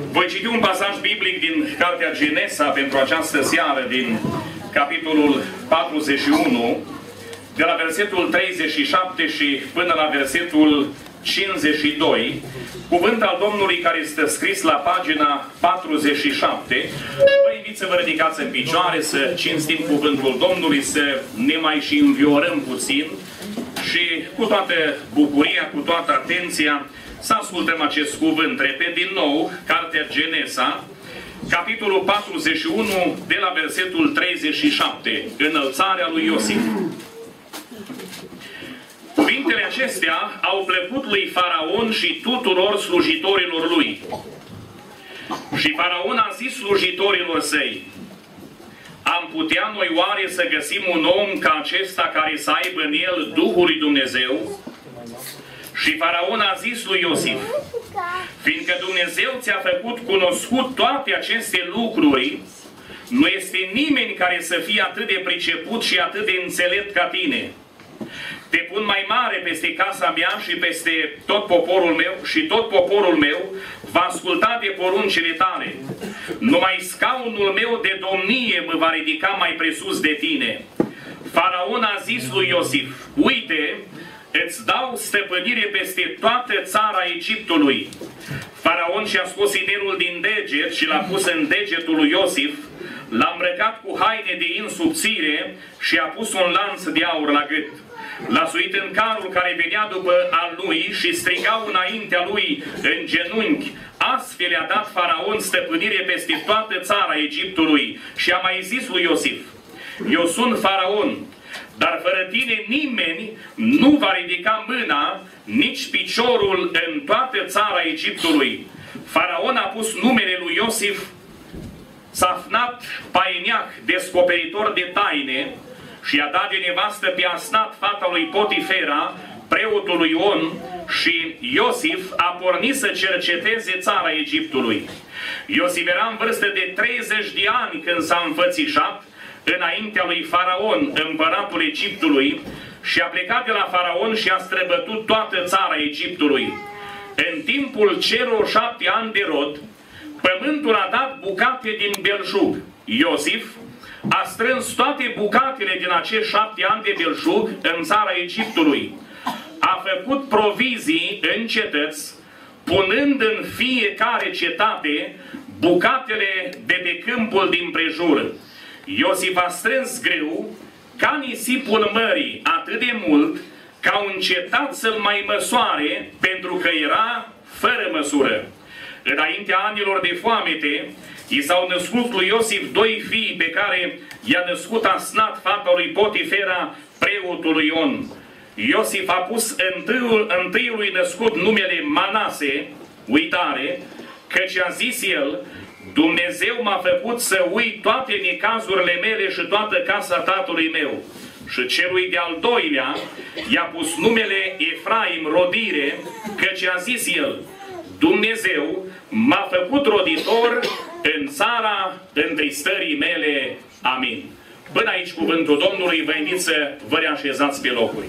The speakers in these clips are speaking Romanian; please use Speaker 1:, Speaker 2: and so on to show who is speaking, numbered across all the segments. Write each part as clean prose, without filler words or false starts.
Speaker 1: Voi citi un pasaj biblic din Cartea Genesa pentru această seară, din capitolul 41, de la versetul 37 și până la versetul 52, cuvânt al Domnului care este scris la pagina 47. Vă invit să vă ridicați în picioare, să cinstim cuvântul Domnului, să ne mai și înviorăm puțin și cu toată bucuria, cu toată atenția, să ascultăm acest cuvânt. Repet din nou, Cartea Genesa, capitolul 41, de la versetul 37, înălțarea lui Iosif. Cuvintele acestea au plăcut lui Faraon și tuturor slujitorilor lui. Și Faraon a zis slujitorilor săi: am putea noi oare să găsim un om ca acesta care să aibă în el Duhul lui Dumnezeu? Și Faraon a zis lui Iosif: fiindcă Dumnezeu ți-a făcut cunoscut toate aceste lucruri, nu este nimeni care să fie atât de priceput și atât de înțelept ca tine. Te pun mai mare peste casa mea și peste tot poporul meu, și tot poporul meu va asculta de poruncile tale. Numai scaunul meu de domnie mă va ridica mai presus de tine. Faraon a zis lui Iosif: uite, îți dau stăpânire peste toată țara Egiptului. Faraon și-a scos inelul din deget și l-a pus în degetul lui Iosif, l-a îmbrăcat cu haine de in subțire și a pus un lanț de aur la gât. L-a suit în carul care venea după al lui și strigau înaintea lui în genunchi. Astfel i-a dat Faraon stăpânire peste toată țara Egiptului și a mai zis lui Iosif: eu sunt Faraon, dar fără tine nimeni nu va ridica mâna, nici piciorul în toată țara Egiptului. Faraon a pus numele lui Iosif Safnat Paeneah, descoperitor de taine, și i-a dat de nevastă pe Asnat, fata lui Potifera, preotul lui On, și Iosif a pornit să cerceteze țara Egiptului. Iosif era în vârstă de 30 de ani când s-a înfățișat înaintea lui Faraon, împăratul Egiptului, și a plecat de la Faraon și a străbătut toată țara Egiptului. În timpul celor 7 ani de rod, pământul a dat bucate din belșug. Iosif a strâns toate bucatele din acești 7 ani de belșug în țara Egiptului. A făcut provizii în cetăți, punând în fiecare cetate bucatele de pe câmpul din prejur. Iosif a strâns grâu ca nisipul mării, atât de mult că au încetat să-l mai măsoare, pentru că era fără măsură. Înaintea anilor de foamete, i s-au născut lui Iosif 2 fii pe care i-a născut Asnat, fata lui Potifera, preotul lui On. Iosif a pus întâiului născut numele Manase, uitare, căci a zis el: Dumnezeu m-a făcut să uit toate necazurile mele și toată casa tatălui meu. Și celui de-al doilea i-a pus numele Efraim, rodire, căci a zis el: Dumnezeu m-a făcut roditor în țara întristării mele. Amin. Până aici cuvântul Domnului. Vă invit să vă reașezați pe locuri.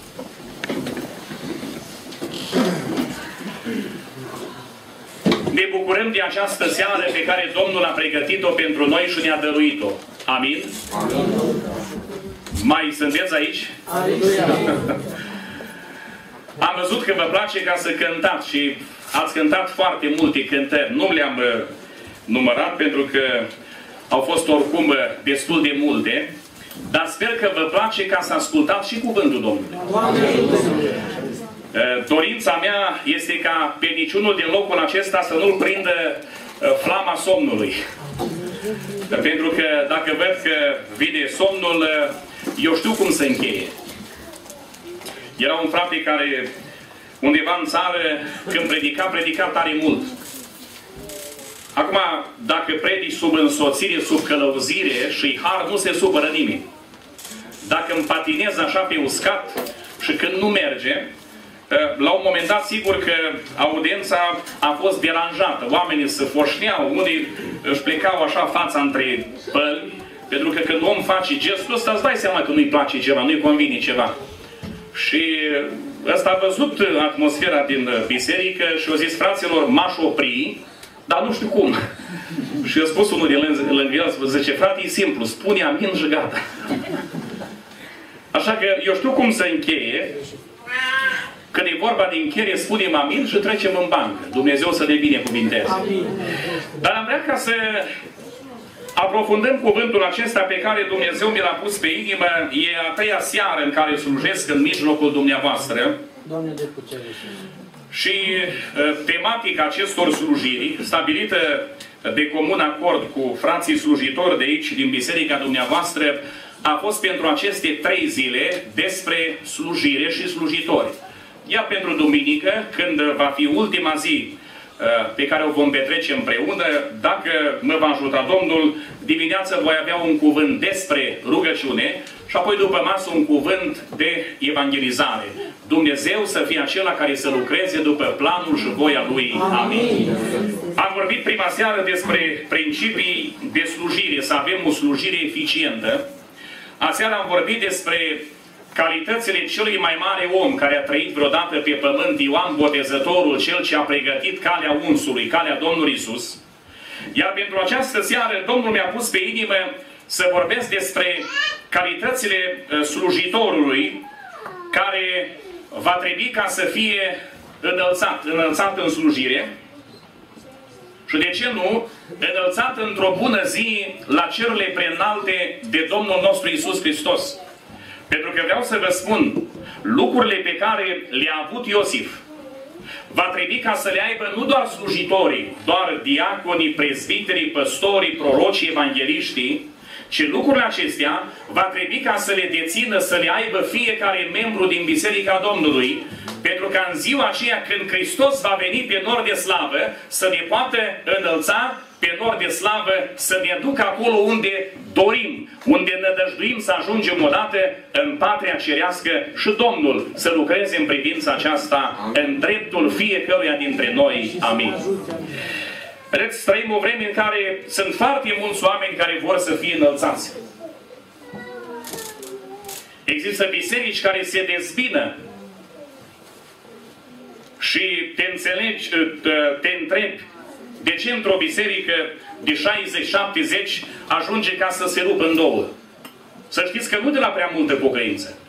Speaker 1: Ne bucurăm de această seară pe care Domnul a pregătit-o pentru noi și ne-a dăruit-o. Amin? Amin. Mai sunteți aici? Am văzut că vă place ca să cântați și ați cântat foarte multe cântări. Nu le-am numărat pentru că au fost oricum destul de multe, dar sper că vă place ca să ascultați și cuvântul Domnului. Dorința mea este ca pe niciunul din locul acesta să nu-l prindă flama somnului. Pentru că dacă văd că vine somnul, eu știu cum se încheie. Era un frate care undeva în țară, când predica tare mult. Acum, dacă predici sub însoțire, sub călăuzire și har, nu se supără nimeni. Dacă împatinezi așa pe uscat și când nu merge, la un moment dat, sigur că audiența a fost deranjată. Oamenii se foșneau, unii își plecau așa fața între pălmi, pentru că când om face gestul ăsta, îți dai seama că nu-i place ceva, nu-i convine ceva. Și ăsta a văzut atmosfera din biserică și a zis: fraților, m-aș opri dar nu știu cum. Și a spus unul din lângă el, zice, frate, e simplu, spune amin și gata. Așa că eu știu cum să încheie. Când e vorba de încheiere, spunem amin și trecem în bancă. Dumnezeu să ne binecuvinteze. Dar am vrea ca să aprofundăm cuvântul acesta pe care Dumnezeu mi l-a pus pe inimă. E a treia seară în care slujesc în mijlocul dumneavoastră. Doamne, de putere. Și tematica acestor slujiri, stabilită de comun acord cu frații slujitori de aici, din biserica dumneavoastră, a fost pentru aceste 3 zile despre slujire și slujitori. Iar pentru duminică, când va fi ultima zi pe care o vom petrece împreună, dacă mă va ajuta Domnul, dimineața voi avea un cuvânt despre rugăciune și apoi după masă un cuvânt de evangelizare. Dumnezeu să fie acela care să lucreze după planul și voia Lui. Amin. Am vorbit prima seară despre principii de slujire, să avem o slujire eficientă. Aseară am vorbit despre calitățile celui mai mare om care a trăit vreodată pe pământ, Ioan Botezătorul, cel ce a pregătit calea unsului, calea Domnului Iisus. Iar pentru această seară Domnul mi-a pus pe inimă să vorbesc despre calitățile slujitorului care va trebui ca să fie înălțat în slujire și, de ce nu, înălțat într-o bună zi la cerurile preînalte de Domnul nostru Iisus Hristos. Pentru că vreau să vă spun, lucrurile pe care le-a avut Iosif, va trebui ca să le aibă nu doar slujitorii, doar diaconii, prezbiterii, păstorii, prorocii, evangeliștii, ci lucrurile acestea va trebui ca să le dețină, să le aibă fiecare membru din Biserica Domnului, pentru că în ziua aceea când Hristos va veni pe nor de slavă, să ne poată înălța pe nor de slavă, să ne ducă acolo unde dorim, unde nădăjduim să ajungem odată în patria cerească și Domnul să lucreze în privința aceasta în dreptul fiecăruia dintre noi. Amin. Vedeți, trăim o vreme în care sunt foarte mulți oameni care vor să fie înălțați. Există biserici care se dezbină și te întrebi de ce într-o biserică de 60-70 ajunge ca să se rupă în două. Să știți că nu de la prea multă pocăință.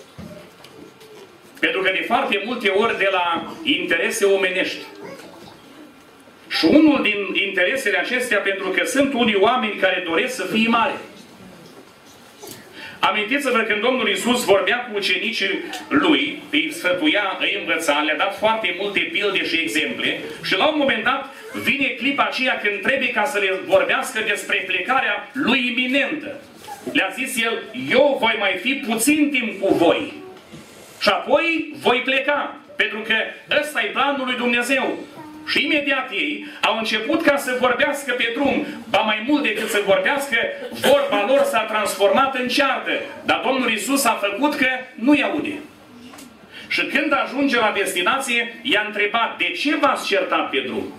Speaker 1: Pentru că de foarte multe ori de la interese omenești. Și unul din interesele acestea, pentru că sunt unii oameni care doresc să fie mari. Amintiți-vă când Domnul Iisus vorbea cu ucenicii Lui, îi sfătuia, îi învăța, le-a dat foarte multe pilde și exemple și la un moment dat vine clipa aceea când trebuie ca să le vorbească despre plecarea Lui iminentă. Le-a zis El, eu voi mai fi puțin timp cu voi și apoi voi pleca, pentru că ăsta e planul lui Dumnezeu. Și imediat ei au început ca să vorbească pe drum. Ba mai mult decât să vorbească, vorba lor s-a transformat în ceartă. Dar Domnul Iisus a făcut că nu-i aude. Și când ajunge la destinație, i-a întrebat, de ce v-ați certat pe drum?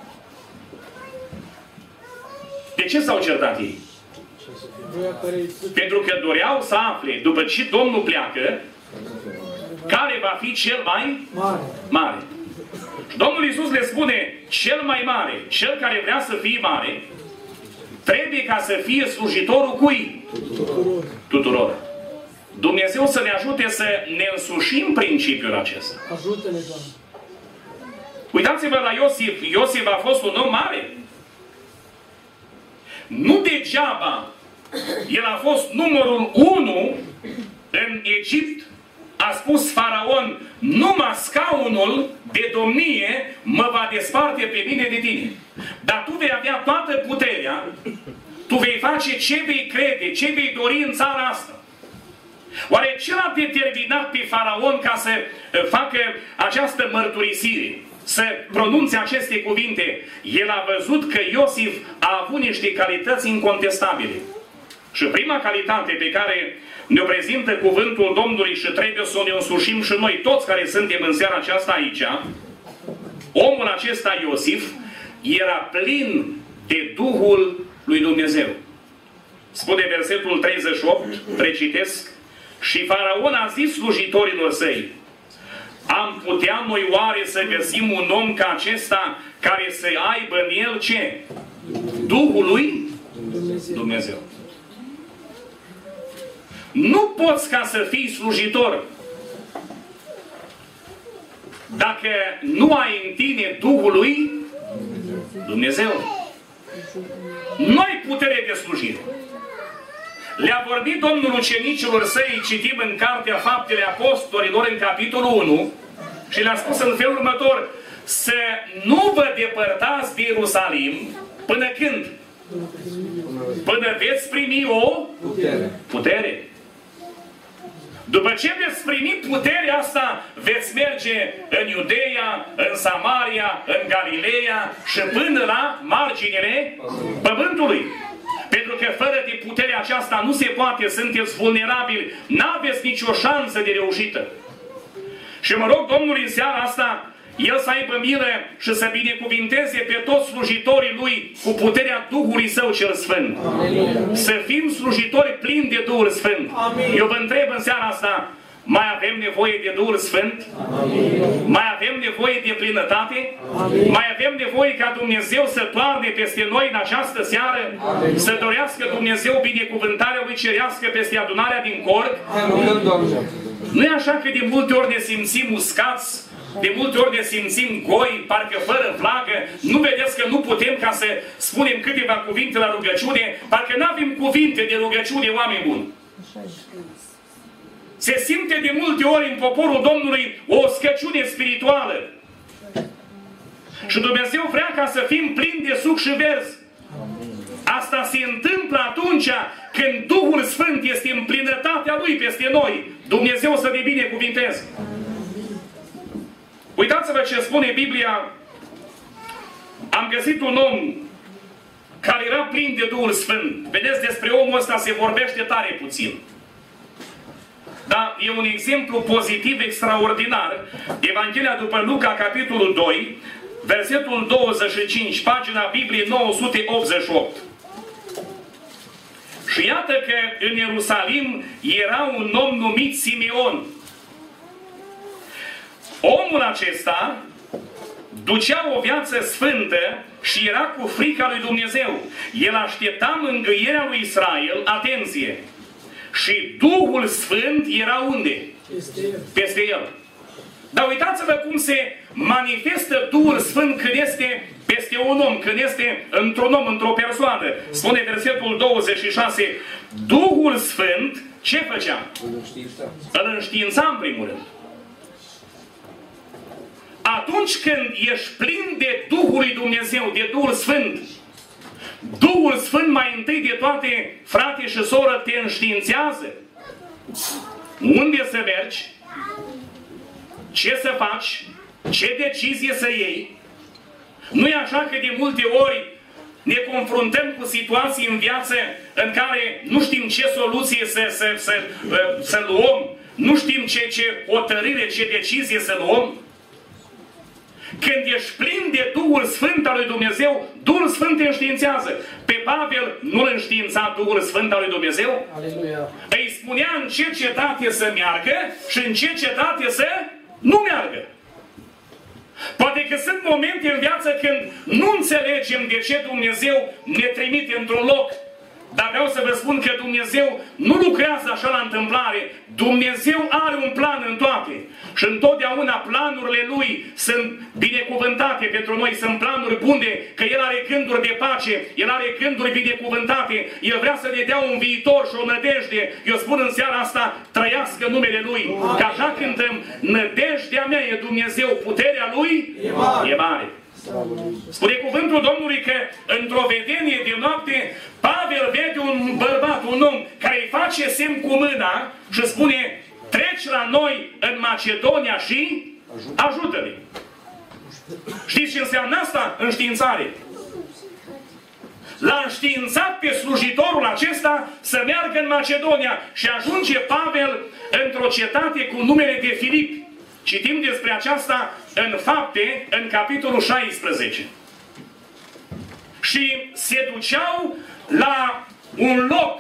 Speaker 1: De ce s-au certat ei? Pentru că doreau să afle, după ce Domnul pleacă, care va fi cel mai mare. Domnul Iisus le spune, cel mai mare, cel care vrea să fie mare, trebuie ca să fie slujitorul cui? Tuturor. Dumnezeu să ne ajute să ne însușim principiul acesta.
Speaker 2: Ajută-ne, Doamne.
Speaker 1: Uitați-vă la Iosif. Iosif a fost un om mare. Nu degeaba el a fost numărul 1 în Egipt. A spus Faraon, numai scaunul de domnie mă va desparte pe mine de tine. Dar tu vei avea toată puterea, tu vei face ce vei crede, ce vei dori în țara asta. Oare ce l-a determinat pe Faraon ca să facă această mărturisire? Să pronunțe aceste cuvinte? El a văzut că Iosif a avut niște calități incontestabile. Și prima calitate pe care ne prezintă cuvântul Domnului și trebuie să ne însușim și noi toți care suntem în seara aceasta aici, omul acesta Iosif era plin de Duhul lui Dumnezeu. Spune versetul 38, recitesc, și Faraon a zis slujitorilor săi, Am putea noi oare să găsim un om ca acesta care să aibă în el ce? Duhul lui Dumnezeu. Nu poți ca să fii slujitor dacă nu ai în tine Duhul lui Dumnezeu. Nu ai putere de slujire. Le-a vorbit Domnul ucenicilor săi, citim în Cartea Faptele Apostolilor, în capitolul 1, și le-a spus în felul următor: să nu vă depărtați de Ierusalim până când? Până veți primi o putere. După ce veți primi puterea asta, veți merge în Iudeea, în Samaria, în Galileea și până la marginile pământului. Pentru că fără de puterea aceasta nu se poate, sunteți vulnerabili, n-aveți nicio șansă de reușită. Și mă rog Domnul în seara asta, El să aibă milă și să binecuvinteze pe toți slujitorii Lui cu puterea Duhului Său cel Sfânt. Amin. Să fim slujitori plini de Duhul Sfânt. Amin. Eu vă întreb în seara asta, mai avem nevoie de Duhul Sfânt? Amin. Mai avem nevoie de plinătate? Amin. Mai avem nevoie ca Dumnezeu să toarne peste noi în această seară? Amin. Să dorească Dumnezeu binecuvântarea Lui cerească peste adunarea din corp? Nu e așa că de multe ori ne simțim uscați? De multe ori ne simțim goi, parcă fără flagă. Nu vedeți că nu putem ca să spunem câteva cuvinte la rugăciune? Parcă nu avem cuvinte de rugăciune, oameni buni. Se simte de multe ori în poporul Domnului o scăciune spirituală. Și Dumnezeu vrea ca să fim plini de suc și verzi. Asta se întâmplă atunci când Duhul Sfânt este în plinătatea Lui peste noi. Dumnezeu să ne binecuvinteze. Uitați-vă ce spune Biblia. Am găsit un om care era plin de Duhul Sfânt. Vedeți, despre omul ăsta se vorbește tare puțin. Dar e un exemplu pozitiv extraordinar. Evanghelia după Luca, capitolul 2, versetul 25, pagina Bibliei 988. Și iată că în Ierusalim era un om numit Simeon. Omul acesta ducea o viață sfântă și era cu frica lui Dumnezeu. El aștepta mângâierea lui Israel, atenție, și Duhul Sfânt era unde? Peste el. Dar uitați-vă cum se manifestă Duhul Sfânt când este peste un om, când este într-un om, într-o persoană. Spune versetul 26, Duhul Sfânt ce făcea? Îl înștiința în primul rând. Atunci când ești plin de Duhul lui Dumnezeu, de Duhul Sfânt, Duhul Sfânt mai întâi de toate, frate și soră, te înștiințează unde să mergi, ce să faci, ce decizie să iei. Nu e așa că de multe ori ne confruntăm cu situații în viață în care nu știm ce soluție să luăm, nu știm ce hotărâre, ce decizie să luăm. Când ești plin de Duhul Sfânt al lui Dumnezeu, Duhul Sfânt te înștiințează. Pe Pavel nu-l înștiința Duhul Sfânt al lui Dumnezeu? Aleluia. Îi spunea în ce cetate să meargă și în ce cetate să nu meargă. Poate că sunt momente în viață când nu înțelegem de ce Dumnezeu ne trimite într-un loc. Dar vreau să vă spun că Dumnezeu nu lucrează așa la întâmplare. Dumnezeu are un plan în toate. Și întotdeauna planurile Lui sunt binecuvântate pentru noi. Sunt planuri bune, că El are gânduri de pace, El are gânduri binecuvântate. El vrea să ne dea un viitor și o nădejde. Eu spun în seara asta, trăiască numele Lui. Că așa cântăm, nădejdea mea e Dumnezeu, puterea Lui e mare. Spune cuvântul Domnului că într-o vedenie de noapte Pavel vede un bărbat, un om care îi face semn cu mâna și spune: treci la noi în Macedonia și ajută-ne. Știți ce înseamnă asta? Înștiințare. L-a înștiințat pe slujitorul acesta să meargă în Macedonia și ajunge Pavel într-o cetate cu numele de Filip. Citim despre aceasta în Fapte, în capitolul 16. Și se duceau la un loc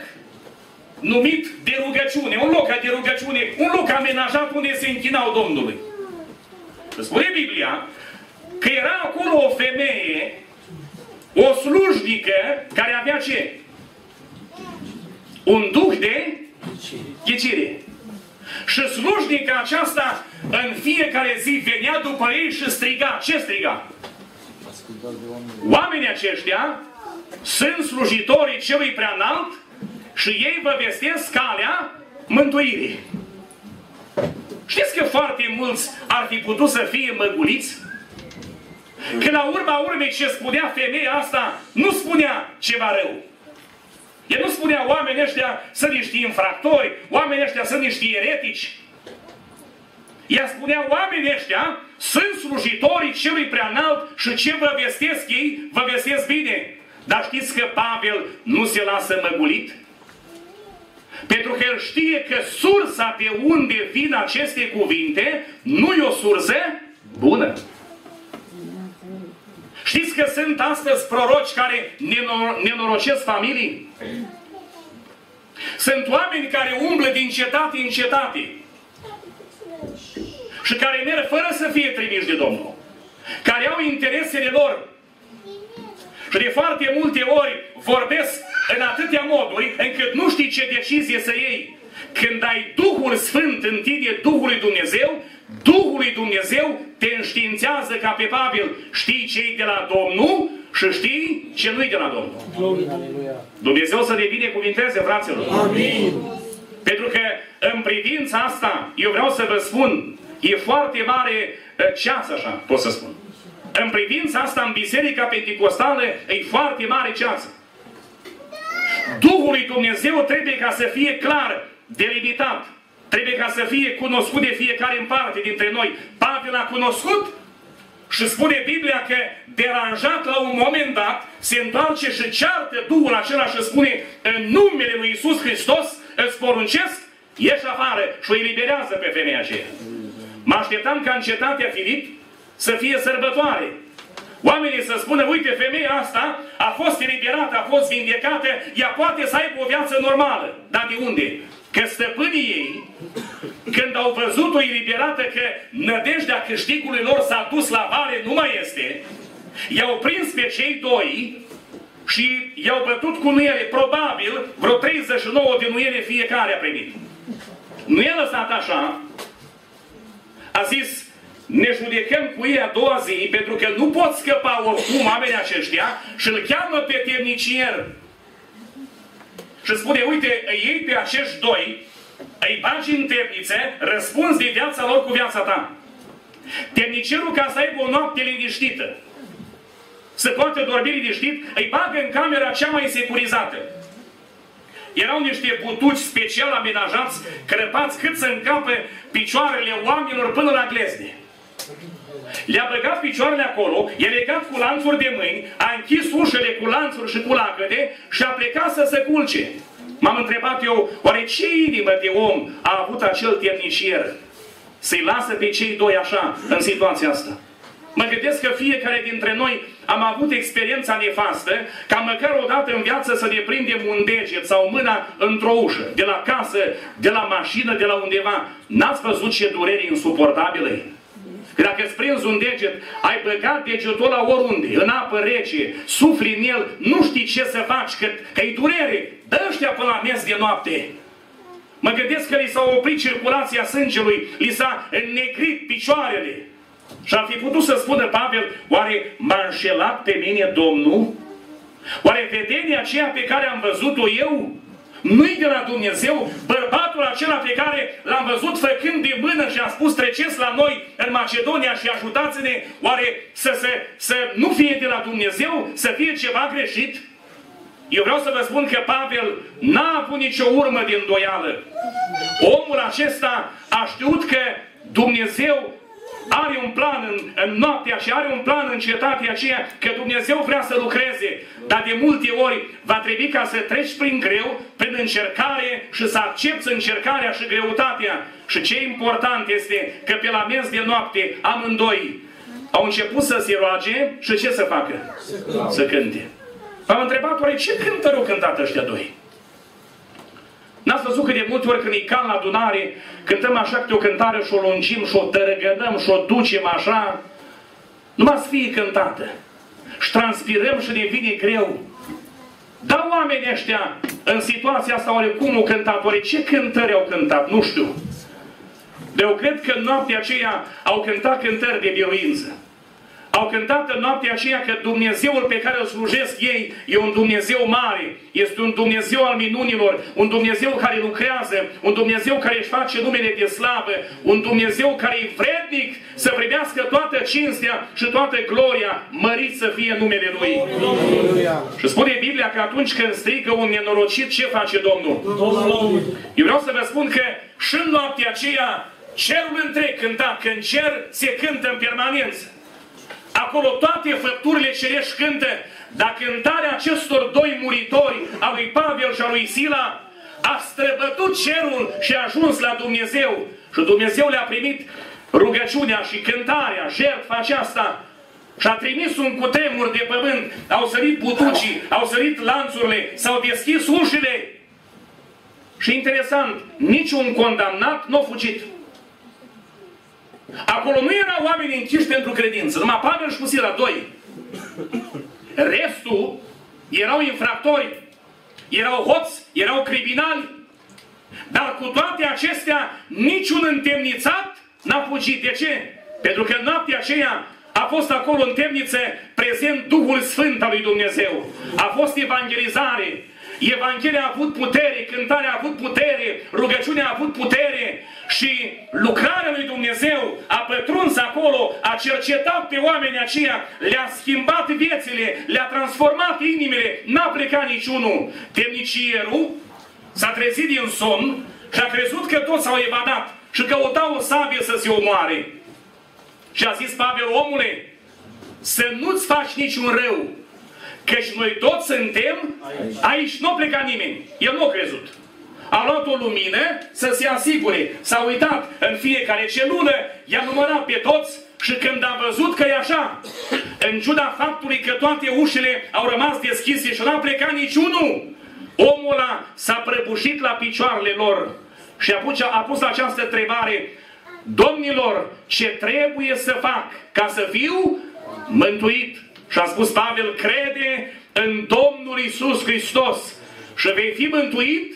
Speaker 1: numit de rugăciune, un loc de rugăciune, un loc amenajat unde se închinau Domnului. Spune Biblia că era acolo o femeie, o slujnică, care avea ce? Un duh de ghicire. Și slujnica aceasta în fiecare zi venea după ei și striga. Ce striga? Oamenii aceștia sunt slujitorii celui preanalt și ei vă vestesc calea mântuirii. Știți că foarte mulți ar fi putut să fie măguliți? Că la urma urmei ce spunea femeia asta nu spunea ceva rău. El nu spunea oamenii ăștia sunt niște infractori, oamenii ăștia sunt niște eretici. Ea spunea oamenii ăștia sunt slujitorii celui preanalt și ce vă vestesc ei, vă vestesc bine. Dar știți că Pavel nu se lasă măgulit? Pentru că el știe că sursa de unde vin aceste cuvinte nu e o sursă bună. Știți că sunt astăzi proroci care nenorocesc familii? Sunt oameni care umblă din cetate în cetate și care merg fără să fie trimiși de Domnul, care au interesele lor și de foarte multe ori vorbesc în atâtea moduri încât nu știi ce decizie să iei. Când ai Duhul Sfânt în tine, Duhul lui Dumnezeu, Duhul lui Dumnezeu te înștiințează ca pe Pavel. Știi ce-i de la Domnul și știi ce nu-i de la Domnul. Dumnezeu să ne binecuvinteze, fraților. Amin. Pentru că în privința asta, eu vreau să vă spun, e foarte mare ceas așa, pot să spun. În privința asta, în Biserica Pentecostală, e foarte mare ceas. Duhul lui Dumnezeu trebuie ca să fie clar, delimitat. Trebuie ca să fie cunoscut de fiecare în parte dintre noi. Pavel a cunoscut și spune Biblia că deranjat la un moment dat se întoarce și ceartă Duhul acela și spune în numele lui Iisus Hristos îți poruncesc, ieși afară și o eliberează pe femeia aceea. Mă așteptam ca în cetatea Filip să fie sărbătoare. Oamenii să spună, uite, femeia asta a fost eliberată, a fost vindecată, ea poate să aibă o viață normală. Dar de unde? Că stăpânii ei, când au văzut-o eliberată, că nădejdea câștigului lor s-a dus la vale, nu mai este, i-au prins pe cei doi și i-au bătut cu nuiele. Probabil vreo 39 de nuiele fiecare a primit. Nu i-a lăsat așa. A zis, ne judecăm cu ei a doua zi, pentru că nu pot scăpa oricum oamenii aceștia și îl cheamă pe temnicier. Și spune, uite, îi iei pe acești doi, îi bagi în temniță, răspunzi de viața lor cu viața ta. Temnicerul, ca să aibă o noapte liniștită, să poată dormi liniștit, îi bagă în camera cea mai securizată. Erau niște butuci special amenajați, crăpați cât să încapă picioarele oamenilor până la glezne. Le-a băgat picioarele acolo, i-a legat cu lanțuri de mâini, a închis ușele cu lanțuri și cu lacăte și a plecat să se culce. M-am întrebat eu, oare ce inimă de om a avut acel temnicier să-i lasă pe cei doi așa, în situația asta? Mă gândesc că fiecare dintre noi am avut experiența nefastă ca măcar o dată în viață să ne prindem un deget sau mâna într-o ușă, de la casă, de la mașină, de la undeva. N-ați văzut ce dureri insuportabile? Că dacă îți prinzi un deget, ai băgat degetul la oriunde, în apă rece, sufli în el, nu știi ce să faci, că-i durere. Dă ăștia până la miez de noapte. Mă gândesc că li s-a oprit circulația sângelui, li s-a înnegrit picioarele. Și ar fi putut să spună Pavel, oare m-a înșelat pe mine Domnul? Oare vedenia aceea pe care am văzut-o eu nu-i de la Dumnezeu? Bărbatul acela pe care l-am văzut făcând de mână și a spus treceți la noi în Macedonia și ajutați-ne, oare să nu fie de la Dumnezeu? Să fie ceva greșit? Eu vreau să vă spun că Pavel n-a avut nicio urmă de îndoială. Omul acesta a știut că Dumnezeu are un plan în noaptea și are un plan în cetatea aceea, că Dumnezeu vrea să lucreze. Dar de multe ori va trebui ca să treci prin greu, prin încercare și să accepți încercarea și greutatea. Și ce important este că pe la miez de noapte amândoi au început să se roage și ce să facă? Să cânte. M-am întrebat, oare ce cântări au cântat ăștia doi? N-ați văzut cât de multe ori când e cal la adunare, cântăm așa câte o cântare și o lungim și o tărăgădăm și o ducem așa, numai să fie cântată. Și transpirăm și ne vine greu. Dar oamenii ăștia, în situația asta, oarecum au cântat, oare ce cântări au cântat? Nu știu. Eu cred că în noaptea aceea au cântat cântări de biruință. Au cântat în noaptea aceea că Dumnezeul pe care îl slujesc ei e un Dumnezeu mare, este un Dumnezeu al minunilor, un Dumnezeu care lucrează, un Dumnezeu care își face numele de slavă, un Dumnezeu care e vrednic să primească toată cinstea și toată gloria, mărit să fie numele Lui. Și spune Biblia că atunci când strigă un nenorocit, ce face Domnul? Eu vreau să vă spun că și în noaptea aceea cerul întreg cânta, că în cer se cântă în permanență. Acolo toate făpturile cerești cântă, dar cântarea acestor doi muritori, a lui Pavel și a lui Sila, a străbătut cerul și a ajuns la Dumnezeu. Și Dumnezeu le-a primit rugăciunea și cântarea, jertfa aceasta. Și a trimis un cutremur de pământ, au sărit butucii, au sărit lanțurile, s-au deschis ușile. Și interesant, niciun condamnat nu a fugit. Acolo nu erau oameni închiși pentru credință, numai Pavel și cu Sila, doi. Restul erau infractori, erau hoți, erau criminali. Dar cu toate acestea, niciun întemnițat n-a fugit. De ce? Pentru că în noaptea aceea a fost acolo în temniță prezent Duhul Sfânt al lui Dumnezeu. A fost evangelizare. Evanghelia a avut putere, cântarea a avut putere, rugăciunea a avut putere și lucrarea lui Dumnezeu a pătruns acolo, a cercetat pe oamenii aceia, le-a schimbat viețile, le-a transformat inimile, n-a plecat niciunul. Temnicierul s-a trezit din somn și a crezut că toți s-au evadat și căutau o sabie să se omoare. Și a zis Pavel, omule, să nu-ți faci niciun rău, căci noi toți suntem aici, nu pleca nimeni. El nu a crezut. A luat o lumină să se asigure. S-a uitat în fiecare celulă, i-a numărat pe toți și când a văzut că e așa, în ciuda faptului că toate ușile au rămas deschise și n-a plecat niciunul, omul ăla s-a prăbușit la picioarele lor și a pus această întrebare: domnilor, ce trebuie să fac ca să fiu mântuit? Și a spus Pavel, crede în Domnul Iisus Hristos și vei fi mântuit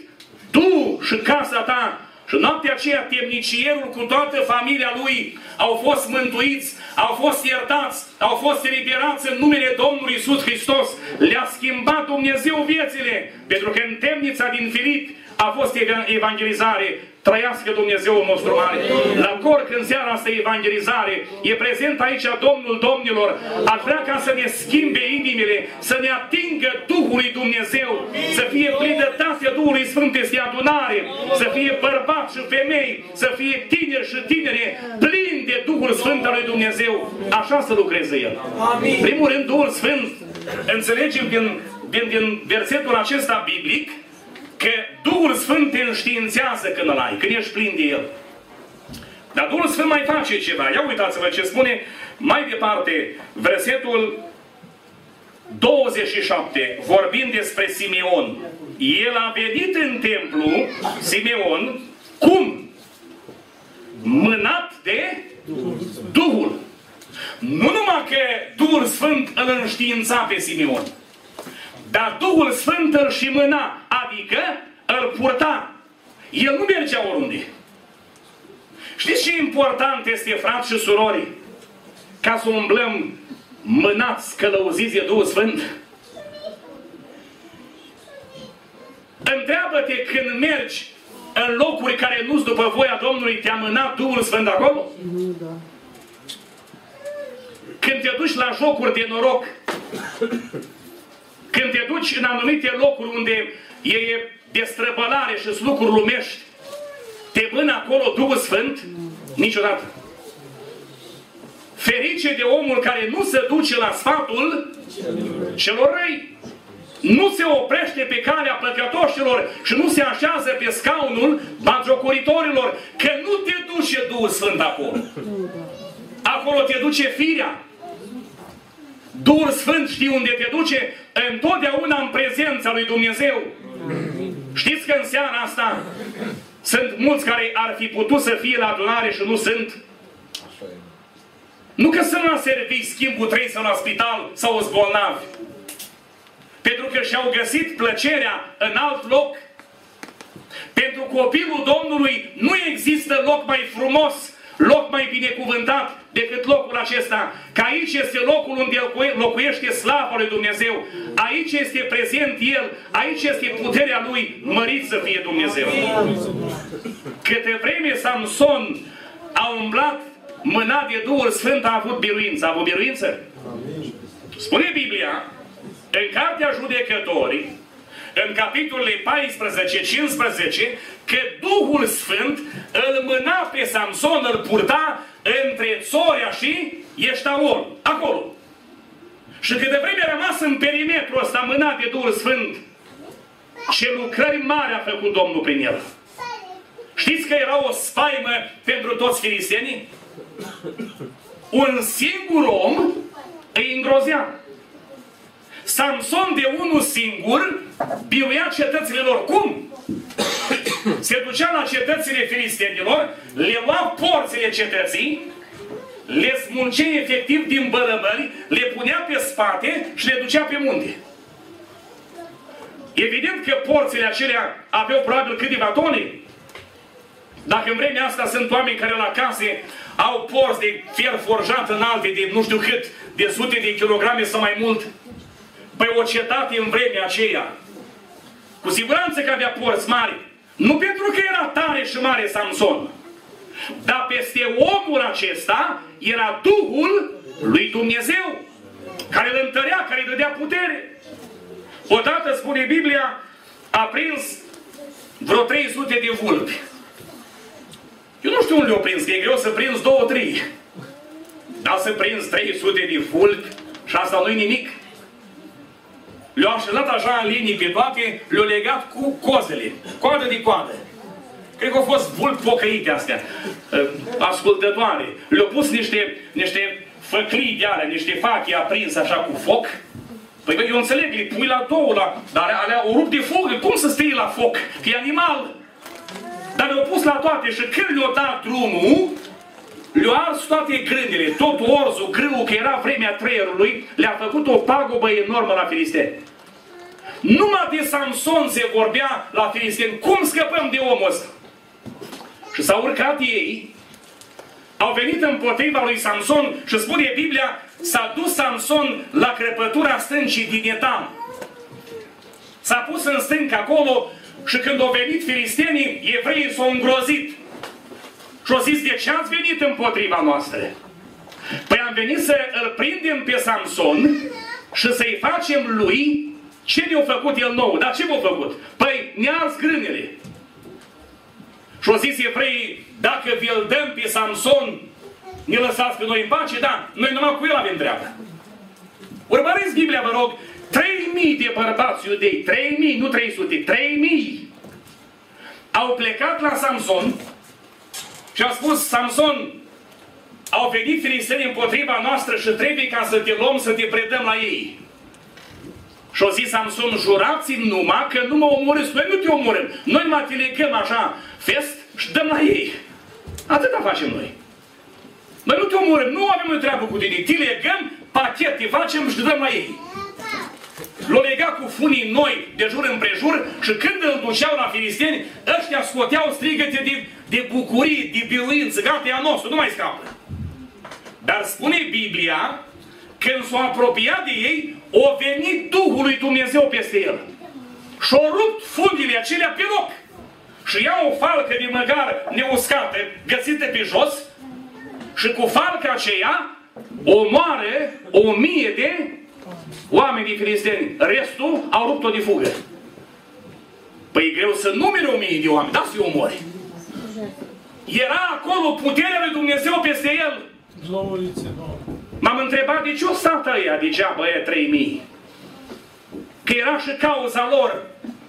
Speaker 1: tu și casa ta. Și noaptea aceea temnicierul cu toată familia lui au fost mântuiți, au fost iertați, au fost eliberați în numele Domnului Iisus Hristos. Le-a schimbat Dumnezeu viețile, pentru că în temnița din Filip a fost evangelizare. Trăiască Dumnezeul nostru mare. La Corc, în seara asta evangelizare, e prezent aici Domnul Domnilor. Ar vrea ca să ne schimbe inimile, să ne atingă Duhul lui Dumnezeu, să fie plinătatea Duhului Sfânt peste adunare, să fie bărbați și femei, să fie tineri și tinere, plini de Duhul Sfânt al lui Dumnezeu. Așa să lucreze El. În primul rând, Duhul Sfânt, înțelegem din versetul acesta biblic, că Duhul Sfânt te înștiințează când îl ai, când ești plin de El. Dar Duhul Sfânt mai face ceva. Ia uitați-vă ce spune mai departe versetul 27, vorbind despre Simeon. El a venit în templu, Simeon, cum? Mânat de Duhul. Nu numai că Duhul Sfânt îl înștiința pe Simeon, dar Duhul Sfânt îl și mâna, adică îl purta. El nu mergea oriunde. Știți ce important este, frați și surori, ca să umblăm mânați, călăuziți de Duhul Sfânt? Întreabă-te când mergi în locuri care nu-s după voia Domnului, te-a mânat Duhul Sfânt acolo? Când te duci la jocuri de noroc, când te duci în anumite locuri unde e destrăbălare și sunt lucruri lumești, te mână acolo Duhul Sfânt? Niciodată. Ferice de omul care nu se duce la sfatul celor răi. Nu se oprește pe calea păcătoșilor și nu se așează pe scaunul batjocoritorilor, că nu te duce Duhul Sfânt acolo. Acolo te duce firea. Duhul Sfânt știi unde te duce? Întotdeauna în prezența lui Dumnezeu. Știți că în seara asta sunt mulți care ar fi putut să fie la adunare și nu sunt? Nu că sunt la servici, schimbul 3 sau la spital sau o bolnavi. Pentru că și-au găsit plăcerea în alt loc. Pentru copilul Domnului nu există loc mai frumos, loc mai binecuvântat decât locul acesta. Că aici este locul unde locuiește slava lui Dumnezeu. Aici este prezent El. Aici este puterea Lui. Mărit să fie Dumnezeu. Câte vreme Samson a umblat mânat de Duhul Sfânt, a avut biruință. A avut biruință? Spune Biblia, în Cartea Judecătorii, în capitolele 14-15, că Duhul Sfânt îl mâna pe Samson, îl purta între Țorea și Eștaol, acolo. Și câte vreme a rămas în perimetrul ăsta mânat de Duhul Sfânt, ce lucrări mari a făcut Domnul prin el. Știți că era o spaimă pentru toți filistenii? Un singur om îi îngrozea. Samson de unul singur biruia cetățile lor. Cum? Se ducea la cetățile filistenilor, le lua porțile cetății, le smuncea efectiv din bălămări, le punea pe spate și le ducea pe munte. Evident că porțile acelea aveau probabil câteva tone. Dacă în vremea asta sunt oameni care la case au porți de fier forjat înalte de nu știu cât, de sute de kilograme sau mai mult, păi o cetate în vremea aceea, cu siguranță că avea porți mari, nu pentru că era tare și mare Samson, dar peste omul acesta era Duhul lui Dumnezeu, care îl întărea, care îi dădea putere. Odată, spune Biblia, a prins vreo 300 de vulpi. Eu nu știu unde le-au prins, că e greu să prinzi 2-3. Dar să prinzi 300 de vulpi și asta nu-i nimic. Le-au așezat așa în linii pe toate, le-au legat cu cozele, coadă de coadă. Cred că au fost vulpi pocăite astea, ascultătoare. Le-au pus niște făclii de alea, niște fache aprinse așa cu foc. Păi eu înțeleg, le pui la două, dar alea o rup de foc, cum să stai la foc? Că e animal. Dar le-au pus la toate și când le-au dat drumul, le-au ars toate grândile, tot orzul, grâul, că era vremea treierului, le-a făcut o pagubă enormă la filisteni. Numai de Samson se vorbea la filisteni, cum scăpăm de omul ăsta? Și s-au urcat ei, au venit împotriva lui Samson și spune Biblia, s-a dus Samson la crăpătura stâncii din Etam. S-a pus în stâncă acolo și când au venit filistenii, evreii s-au îngrozit. Și au zis, de ce ați venit împotriva noastră? Păi am venit să îl prindem pe Samson și să-i facem lui ce ne-a făcut el nou. Dar ce m-a făcut? Păi ne-a ars grânele. Și au zis evreii, dacă vi-l dăm pe Samson, ne lăsați pe noi în pace? Da, noi numai cu el avem treabă. Urmăriți Biblia, vă rog, 3000 de bărbați iudei, 3000, nu 300, 3000 au plecat la Samson și au spus, Samson, au venit filistenii împotriva noastră și trebuie ca să te luăm, să te predăm la ei. Și au zis Samson, jurați-mi numai că nu mă omorâți, noi nu te omorâm, noi mă te legăm așa, fest și dăm la ei. Atâta facem noi. Noi nu te omorâm, nu avem o treabă cu tine, te legăm, pachet te facem și te dăm la ei. L-au legat cu funii noi de jur împrejur și când îl duceau la filisteni, ăștia scoteau strigăte de bucurie, de biruință, gata, e a nostru, nu mai scapă. Dar spune Biblia, când s-au apropiat de ei, o venit Duhul lui Dumnezeu peste el. Și-au rupt fungile acelea pe loc. Și ia o falcă de măgar neuscată, găsită pe jos, și cu falca aceea omoară 1000 de oameni din filisteni. Restul au rupt-o de fugă. Păi e greu să numere 1000 de oameni, da, să-i omori. Era acolo puterea lui Dumnezeu peste el. M-am întrebat de ce o stat ăia degeaba ăia 3000. Că era și cauza lor.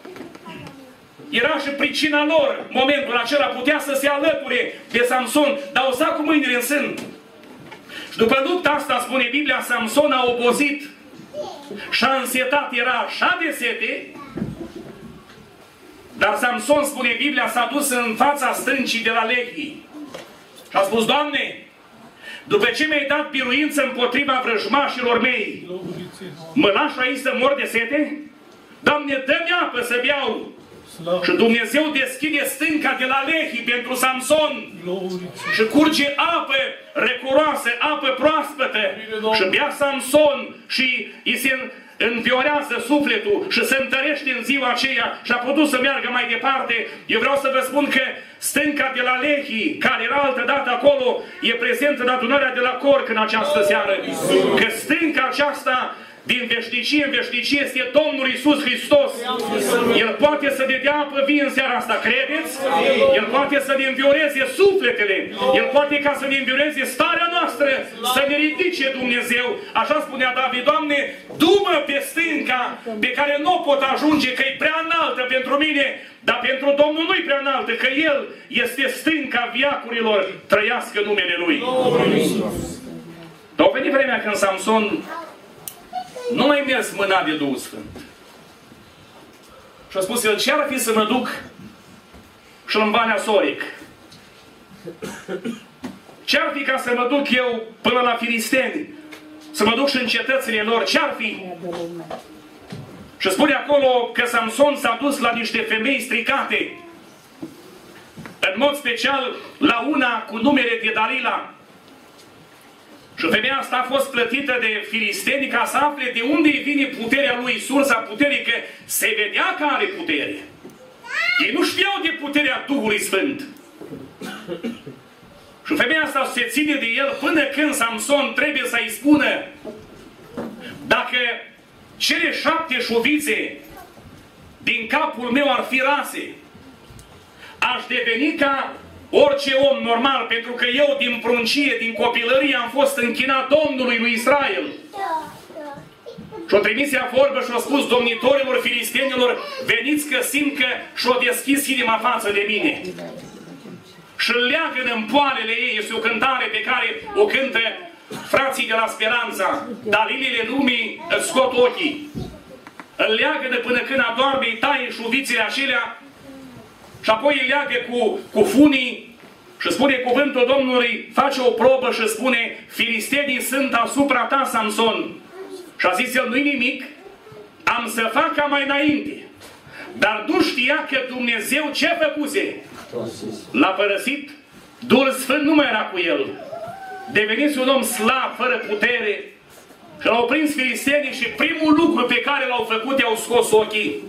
Speaker 1: Era și pricina lor. Momentul acela putea să se alăture de Samson, dar o stat cu mâinile în sân. Și după lupta asta, spune Biblia, Samson a obosit și a însetat, era așa de sete, Dar Samson, spune Biblia, s-a dus în fața stâncii de la Lehi. Și a spus, Doamne, după ce mi-ai dat biruință împotriva vrăjmașilor mei, mă lași aici să mor de sete? Doamne, dă-mi apă să beau. Și Dumnezeu deschide stânca de la Lehi pentru Samson. Și curge apă recuroasă, apă proaspătă. Și bea Samson și îi se înviorează sufletul și se întărește în ziua aceea și a putut să meargă mai departe. Eu vreau să vă spun că stânca de la Lehi, care era altă dată acolo, e prezentă în adunarea de la Corc în această seară. Că stânca aceasta din veșnicie în veșnicie este Domnul Iisus Hristos. El poate să ne dea apă vie în seara asta, credeți? El poate să ne învioreze sufletele. El poate ca să ne învioreze starea noastră, să ne ridice Dumnezeu. Așa spunea David, Doamne, du-mă pe stânca pe care nu o pot ajunge, că e prea înaltă pentru mine, dar pentru Domnul nu-i prea înaltă, că El este stânca viacurilor, trăiască numele Lui. Dar a venit vremea când Samson nu mai mers mâna de Duhul Sfânt. Și a spus el, ce-ar fi să mă duc și în Valea Soric? Ce-ar fi ca să mă duc eu până la filisteni? Să mă duc și în cetățile lor? Ce-ar fi? Și spune acolo că Samson s-a dus la niște femei stricate. În mod special la una cu numele de Dalila. Și femeia asta a fost plătită de filisteni ca să afle de unde vine puterea lui, sursa puterii, că se vedea că are putere. Ei nu știau de puterea Duhului Sfânt. Și femeia asta se ține de el până când Samson trebuie să-i spună, dacă cele 7 șuvițe din capul meu ar fi rase, aș deveni ca orice om normal, pentru că eu din pruncie, din copilărie am fost închinat Domnului lui Israel. Și-o trimis ea vorbă și-o spus domnitorilor filistenilor, veniți că simt că și-o deschis inima față de mine. Și îl leagă în poalele ei, este o cântare pe care o cântă frații de la Speranța. Dalilele lumii îți scot ochii. Îl leagă până când adorme, îi taie șuvițele acelea și apoi îi leagă cu funii și spune cuvântul Domnului, face o probă și spune, filistenii sunt asupra ta, Samson. Și a zis el, nu-i nimic, am să fac ca mai înainte. Dar nu știa că Dumnezeu ce făcuse? L-a părăsit, Duhul Sfânt nu mai era cu el. Devenise un om slab, fără putere. Și l-au prins filistenii și primul lucru pe care l-au făcut, i-au scos ochii.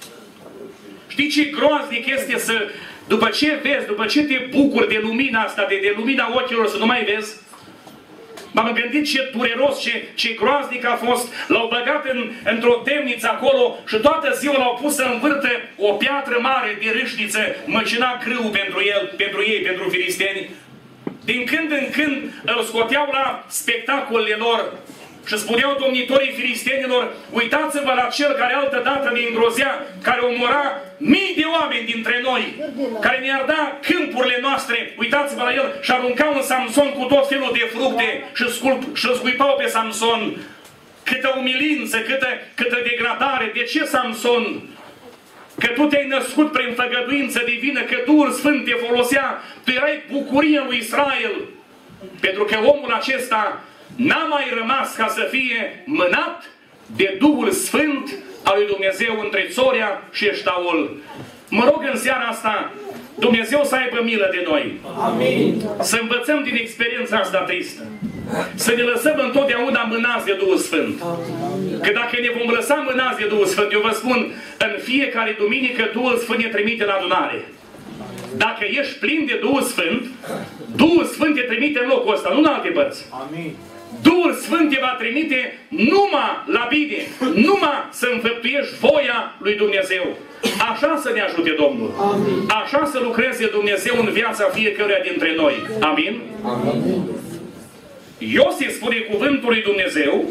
Speaker 1: Știi ce groaznic este să, după ce vezi, după ce te bucuri de lumina asta, de lumina ochilor, să nu mai vezi? M-am gândit ce dureros, ce groaznic a fost. L-au băgat într-o temniță acolo și toată ziua l-au pus să învârtă o piatră mare de râșniță, măcina grâu pentru ei, pentru filisteni. Din când în când îl scoteau la spectacolele lor și spuneau domnitorii filistenilor, uitați-vă la cel care altădată ne îngrozea, care omora mii de oameni dintre noi, care ne arda câmpurile noastre, uitați-vă la el, și aruncau în Samson cu tot felul de fructe și îl scuipau pe Samson. Câtă umilință, câtă degradare. De ce, Samson? Că tu te-ai născut prin făgăduință divină, că Duhul Sfânt te folosea, tu erai bucuria lui Israel. Pentru că omul acesta n-a mai rămas ca să fie mânat de Duhul Sfânt al lui Dumnezeu între Țorea și Eștaol. Mă rog în seara asta, Dumnezeu să aibă milă de noi. Amin. Să învățăm din experiența asta tristă. Să ne lăsăm întotdeauna mânați de Duhul Sfânt. Că dacă ne vom lăsa mânați de Duhul Sfânt, eu vă spun, în fiecare duminică Duhul Sfânt ne trimite la adunare. Dacă ești plin de Duhul Sfânt, Duhul Sfânt te trimite în locul ăsta, nu în alte părți. Amin. Duhul Sfânt te va trimite numai la bine, numai să înfăptuiești voia lui Dumnezeu. Așa să ne ajute Domnul. Amin. Așa să lucreze Dumnezeu în viața fiecăruia dintre noi. Amin? Amin. Iosif, spune cuvântul lui Dumnezeu,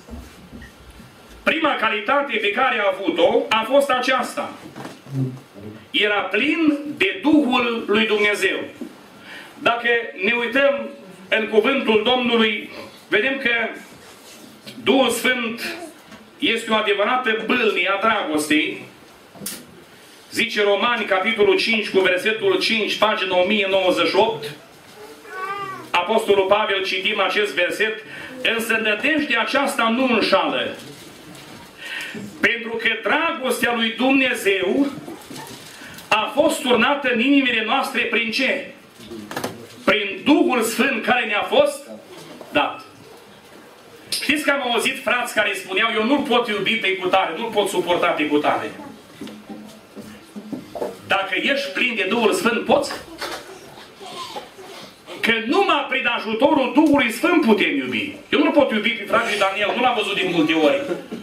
Speaker 1: prima calitate pe care a avut-o a fost aceasta. Era plin de Duhul lui Dumnezeu. Dacă ne uităm în cuvântul Domnului, vedem că Duhul Sfânt este o adevărată bâlnie a dragostei. Zice Romani, capitolul 5, cu versetul 5, pagina 1098, Apostolul Pavel, citim acest verset, însă nădejdea aceasta nu înșală, pentru că dragostea lui Dumnezeu a fost turnată în inimile noastre prin ce? Prin Duhul Sfânt care ne-a fost dat. Știți că am auzit frați care spuneau, eu nu pot iubi pe cutare, nu pot suporta pe cutare. Dacă ești plin de Duhul Sfânt, poți? Că numai prin ajutorul Duhului Sfânt putem iubi. Eu nu pot iubi pe fratele Daniel, nu l-am văzut de multe ori.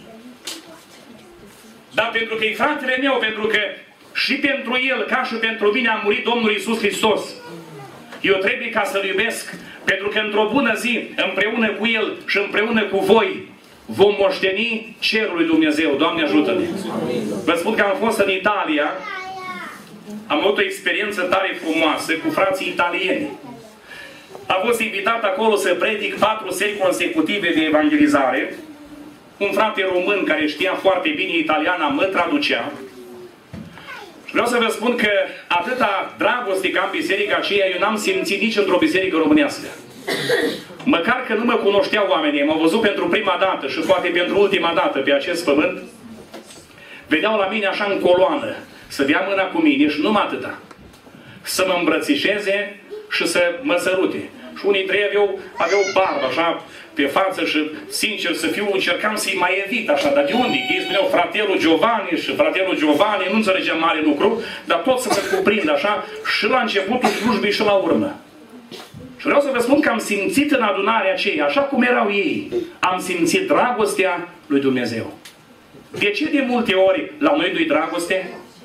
Speaker 1: Dar pentru că e fratele meu, pentru că și pentru el, ca și pentru mine, a murit Domnul Iisus Hristos. Eu trebuie ca să-L iubesc, pentru că într-o bună zi, împreună cu El și împreună cu voi, vom moșteni cerul lui Dumnezeu. Doamne ajută-ne! Vă spun că am fost în Italia, am avut o experiență tare frumoasă cu frații italieni. Am fost invitat acolo să predic 4 seri consecutive de evangelizare. Un frate român care știa foarte bine italiana mă traducea. Vreau să vă spun că atâta dragoste ca în biserica aceea eu n-am simțit nici într-o biserică românească. Măcar că nu mă cunoșteau oamenii, m-au văzut pentru prima dată și poate pentru ultima dată pe acest pământ, veneau la mine așa în coloană, să dea mâna cu mine și numai atâta. Să mă îmbrățișeze și să mă sărute. Și unii dintre ei aveau barbă așa pe față și, sincer să fiu, încercam să-i mai evit așa. Dar de unde? Ei spuneau fratelul Giovanni și fratelul Giovanni, nu înțelegeam mare lucru, dar tot să mă cuprind așa și la începutul slujbii și la urmă. Și vreau să vă spun că am simțit în adunarea aceea, așa cum erau ei, am simțit dragostea lui Dumnezeu. De ce de multe ori la noi nu-i dragoste?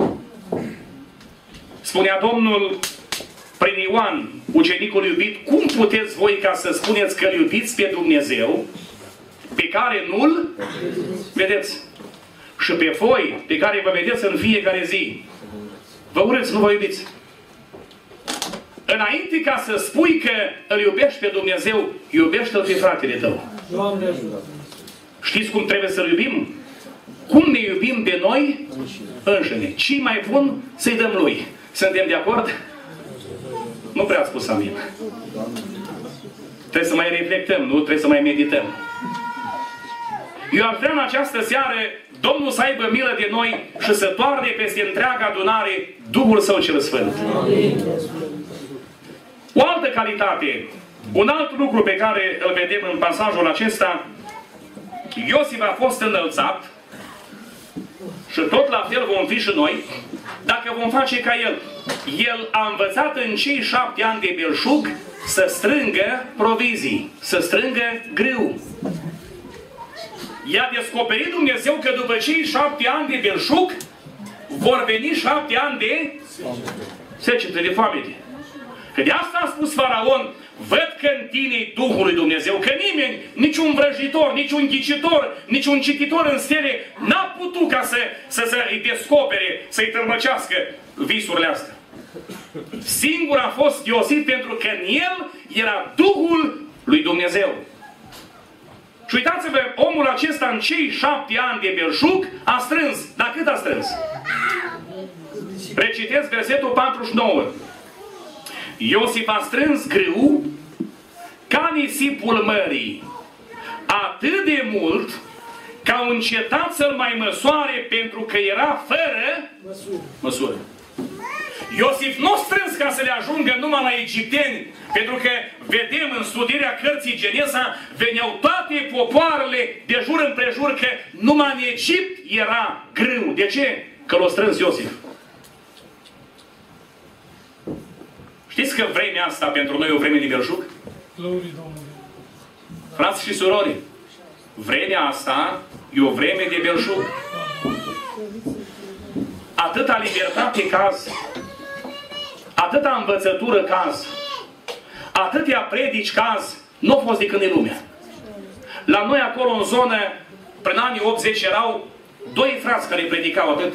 Speaker 1: Spunea Domnul prin Ioan, ucenicul iubit, cum puteți voi ca să spuneți că îl iubiți pe Dumnezeu, pe care nu-l vedeți? Și pe voi, pe care vă vedeți în fiecare zi, vă urâți, nu vă iubiți. Înainte ca să spui că îl iubești pe Dumnezeu, iubește-l pe fratele tău. Știți cum trebuie să-l iubim? Cum ne iubim de noi înșine. Ce mai bun să-i dăm lui. Suntem de acord? Nu prea ați spus amin. Trebuie să mai reflectăm, nu? Trebuie să mai medităm. Eu ar vrea în această seară Domnul să aibă milă de noi și să toarne peste întreaga adunare Duhul Său cel Sfânt. O altă calitate, un alt lucru pe care îl vedem în pasajul acesta, Iosif a fost înălțat și tot la fel vom fi și noi, dacă vom face ca el. El a învățat în cei 7 ani de belșug să strângă provizii, să strângă grâu. I-a descoperit Dumnezeu că după cei 7 ani de belșug vor veni 7 ani de secetă, de foamete. Că de asta a spus Faraon, văd că în tine Duhul lui Dumnezeu, că nimeni, niciun vrăjitor, niciun ghicitor, niciun cititor în stele n-a putut ca să-i descopere, să-i târmăcească visurile astea. Singur a fost Iosif pentru că în el era Duhul lui Dumnezeu. Și uitați-vă, omul acesta în cei 7 ani de belșug a strâns. Dar cât a strâns? Recitesc versetul 49. Iosif a strâns grâu ca nisipul mării, atât de mult că au încetat să-l mai măsoare pentru că era fără măsură. Iosif nu a strâns ca să le ajungă numai la egipteni, pentru că vedem în studierea cărții Genesa, veneau toate popoarele de jur împrejur că numai în Egipt era grâu. De ce? Că l-a strâns Iosif. Știți că vremea asta pentru noi e o vreme de belșug? Frați și surori, vremea asta e o vreme de belșug. Atâta libertate caz, atâta învățătură caz, atâtea predici caz, nu au fost de când e lumea. La noi acolo în zonă, prin anii 80, erau 2 frați care predicau atât.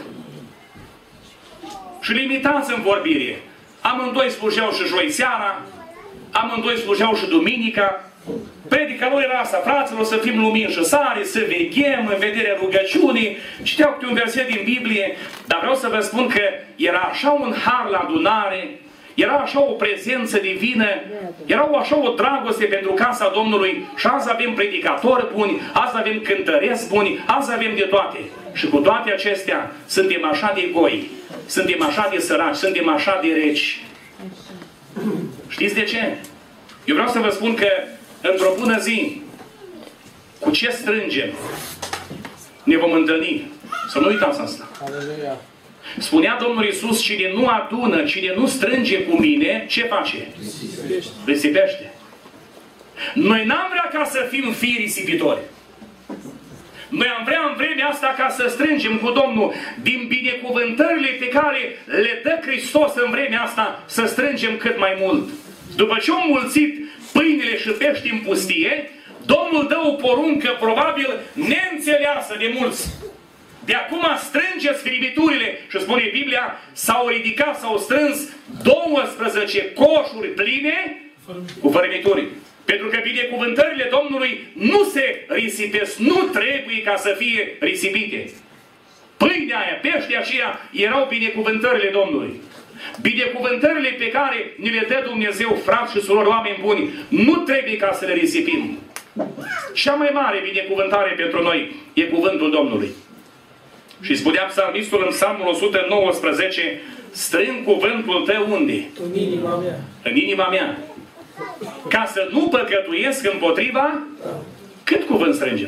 Speaker 1: Și limitați în vorbire. Amândoi slujeau și joi seara, amândoi slujeau și duminica, Predica lor era asta: fraților, să fim lumini și sare, să veghem în vederea rugăciunii. Citeau câte un verset din Biblie, dar vreau să vă spun că era așa un har la adunare, era așa o prezență divină, era așa o dragoste pentru casa Domnului și azi avem predicatori buni, azi avem cântăreți buni, azi avem de toate. Și cu toate acestea suntem așa de goi, suntem așa de săraci, suntem așa de reci. Știți de ce? Eu vreau să vă spun că într-o bună zi, cu ce strângem, ne vom întâlni. Să nu uitați asta. Spunea Domnul Iisus: cine nu adună, cine nu strânge cu mine, ce face? Risipește. Noi n-am vrea ca să fim fii risipitori. Noi am vrea în vremea asta ca să strângem cu Domnul din binecuvântările pe care le dă Hristos în vremea asta, să strângem cât mai mult. După ce au mulțit pâinile și pești în pustie, Domnul dă o poruncă probabil neînțeleasă de mulți. De acum strângeți firmiturile. Și spune Biblia, s-au ridicat, s-au strâns 12 coșuri pline cu fărâmituri. Pentru că binecuvântările Domnului nu se risipesc, nu trebuie ca să fie risipite. Pâinea aia, peștii aceia erau binecuvântările Domnului. Binecuvântările pe care ni le dă Dumnezeu, frați și surori, oameni buni, nu trebuie ca să le risipim. Cea mai mare binecuvântare pentru noi e cuvântul Domnului. Și spunea psalmistul în Psalmul 119, strâng cuvântul tău unde?
Speaker 2: În inima mea.
Speaker 1: În inima mea. Ca să nu păcătuiesc împotriva, cât cuvânt strângem?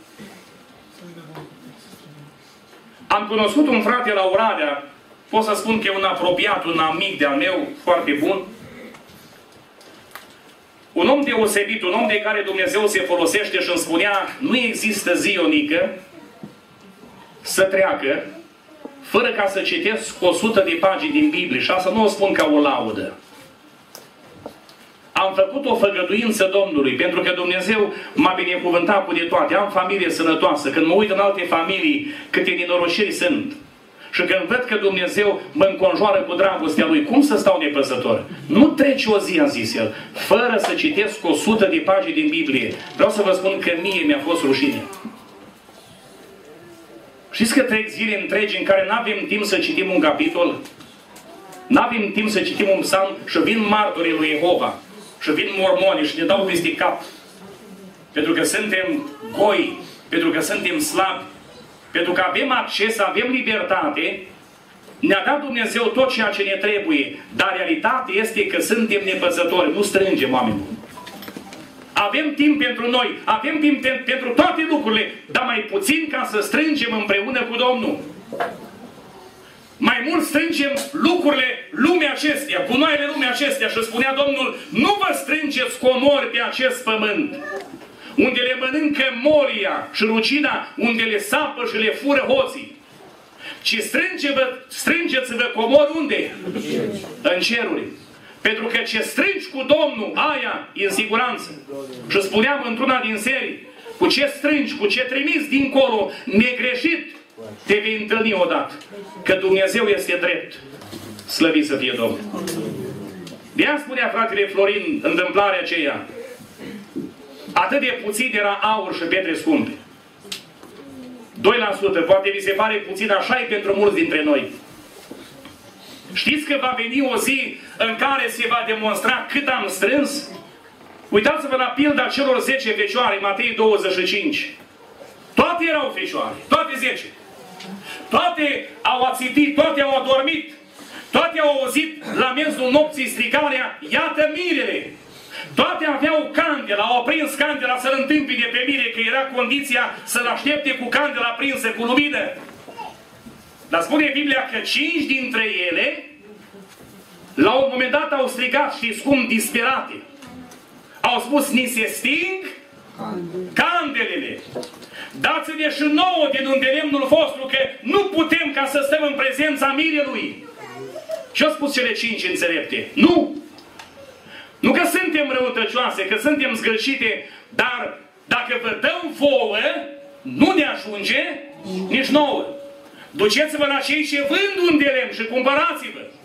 Speaker 1: Am cunoscut un frate la Oradea, pot să spun că e un apropiat, un amic de-al meu, foarte bun. Un om deosebit, un om de care Dumnezeu se folosește și îmi spunea, nu există zi ionică să treacă fără ca să citesc 100 de pagini din Biblie. Și asta nu o spun ca o laudă. Am făcut o făgăduință Domnului, pentru că Dumnezeu m-a binecuvântat cu de toate. Am familie sănătoasă. Când mă uit în alte familii, câte nenorociri sunt. Și când văd că Dumnezeu mă înconjoară cu dragostea Lui, cum să stau nepăsător? Nu trece o zi, a zis el, fără să citesc 100 de pagini din Biblie. Vreau să vă spun că mie mi-a fost rușine. Știți că trec zile întregi în care nu avem timp să citim un capitol? Nu avem timp să citim un psalm și vin martorii lui Jehova. Și vin mormonii și ne dau peste cap. Pentru că suntem goi, pentru că suntem slabi, pentru că avem acces, avem libertate, ne-a dat Dumnezeu tot ceea ce ne trebuie. Dar realitatea este că suntem nepăsători, nu strângem oameni. Avem timp pentru noi, avem timp pentru toate lucrurile, dar mai puțin ca să strângem împreună cu Domnul. Mai mult strângem lucrurile lumea acestea, gunoaiele lumea acestea. Și spunea Domnul, nu vă strângeți comori pe acest pământ, unde le mănâncă moria și rucina, unde le sapă și le fură hoții. Ci strângeți-vă comori unde? În ceruri. Pentru că ce strângi cu Domnul, aia e în siguranță. Și spuneam într-una din serii, cu ce strângi, cu ce trimiți dincolo, negreșit, te vei întâlni odată. Că Dumnezeu este drept. Slăvit să fie Domnul. De-aia spunea fratele Florin întâmplarea aceea. Atât de puțin era aur și pietre scumpe. 2%, poate vi se pare puțin, așa e pentru mulți dintre noi. Știți că va veni o zi în care se va demonstra cât am strâns? Uitați-vă la pilda celor 10 fecioare, Matei 25. Toate erau fecioare, toate 10. Toate au ațitit, toate au adormit. Toate au auzit la miezul nopții strigarea, iată mirele. Toate aveau candela, au aprins candela să-l întâmpine pe mire, că era condiția să-l aștepte cu candela aprinsă, cu lumină. Dar spune Biblia că 5 dintre ele, la un moment dat au strigat, știți cum, disperate. Au spus, ni se sting candelele. Dați-ne și nouă din îndelemnul vostru, că nu putem ca să stăm în prezența mirelui. Ce au spus cele 5 înțelepte? Nu! Nu că suntem răutăcioase, că suntem zgârșite, dar dacă vă dăm vouă, nu ne ajunge nici nouă. Duceți-vă la cei ce vând un de lemn și cumpărați-vă.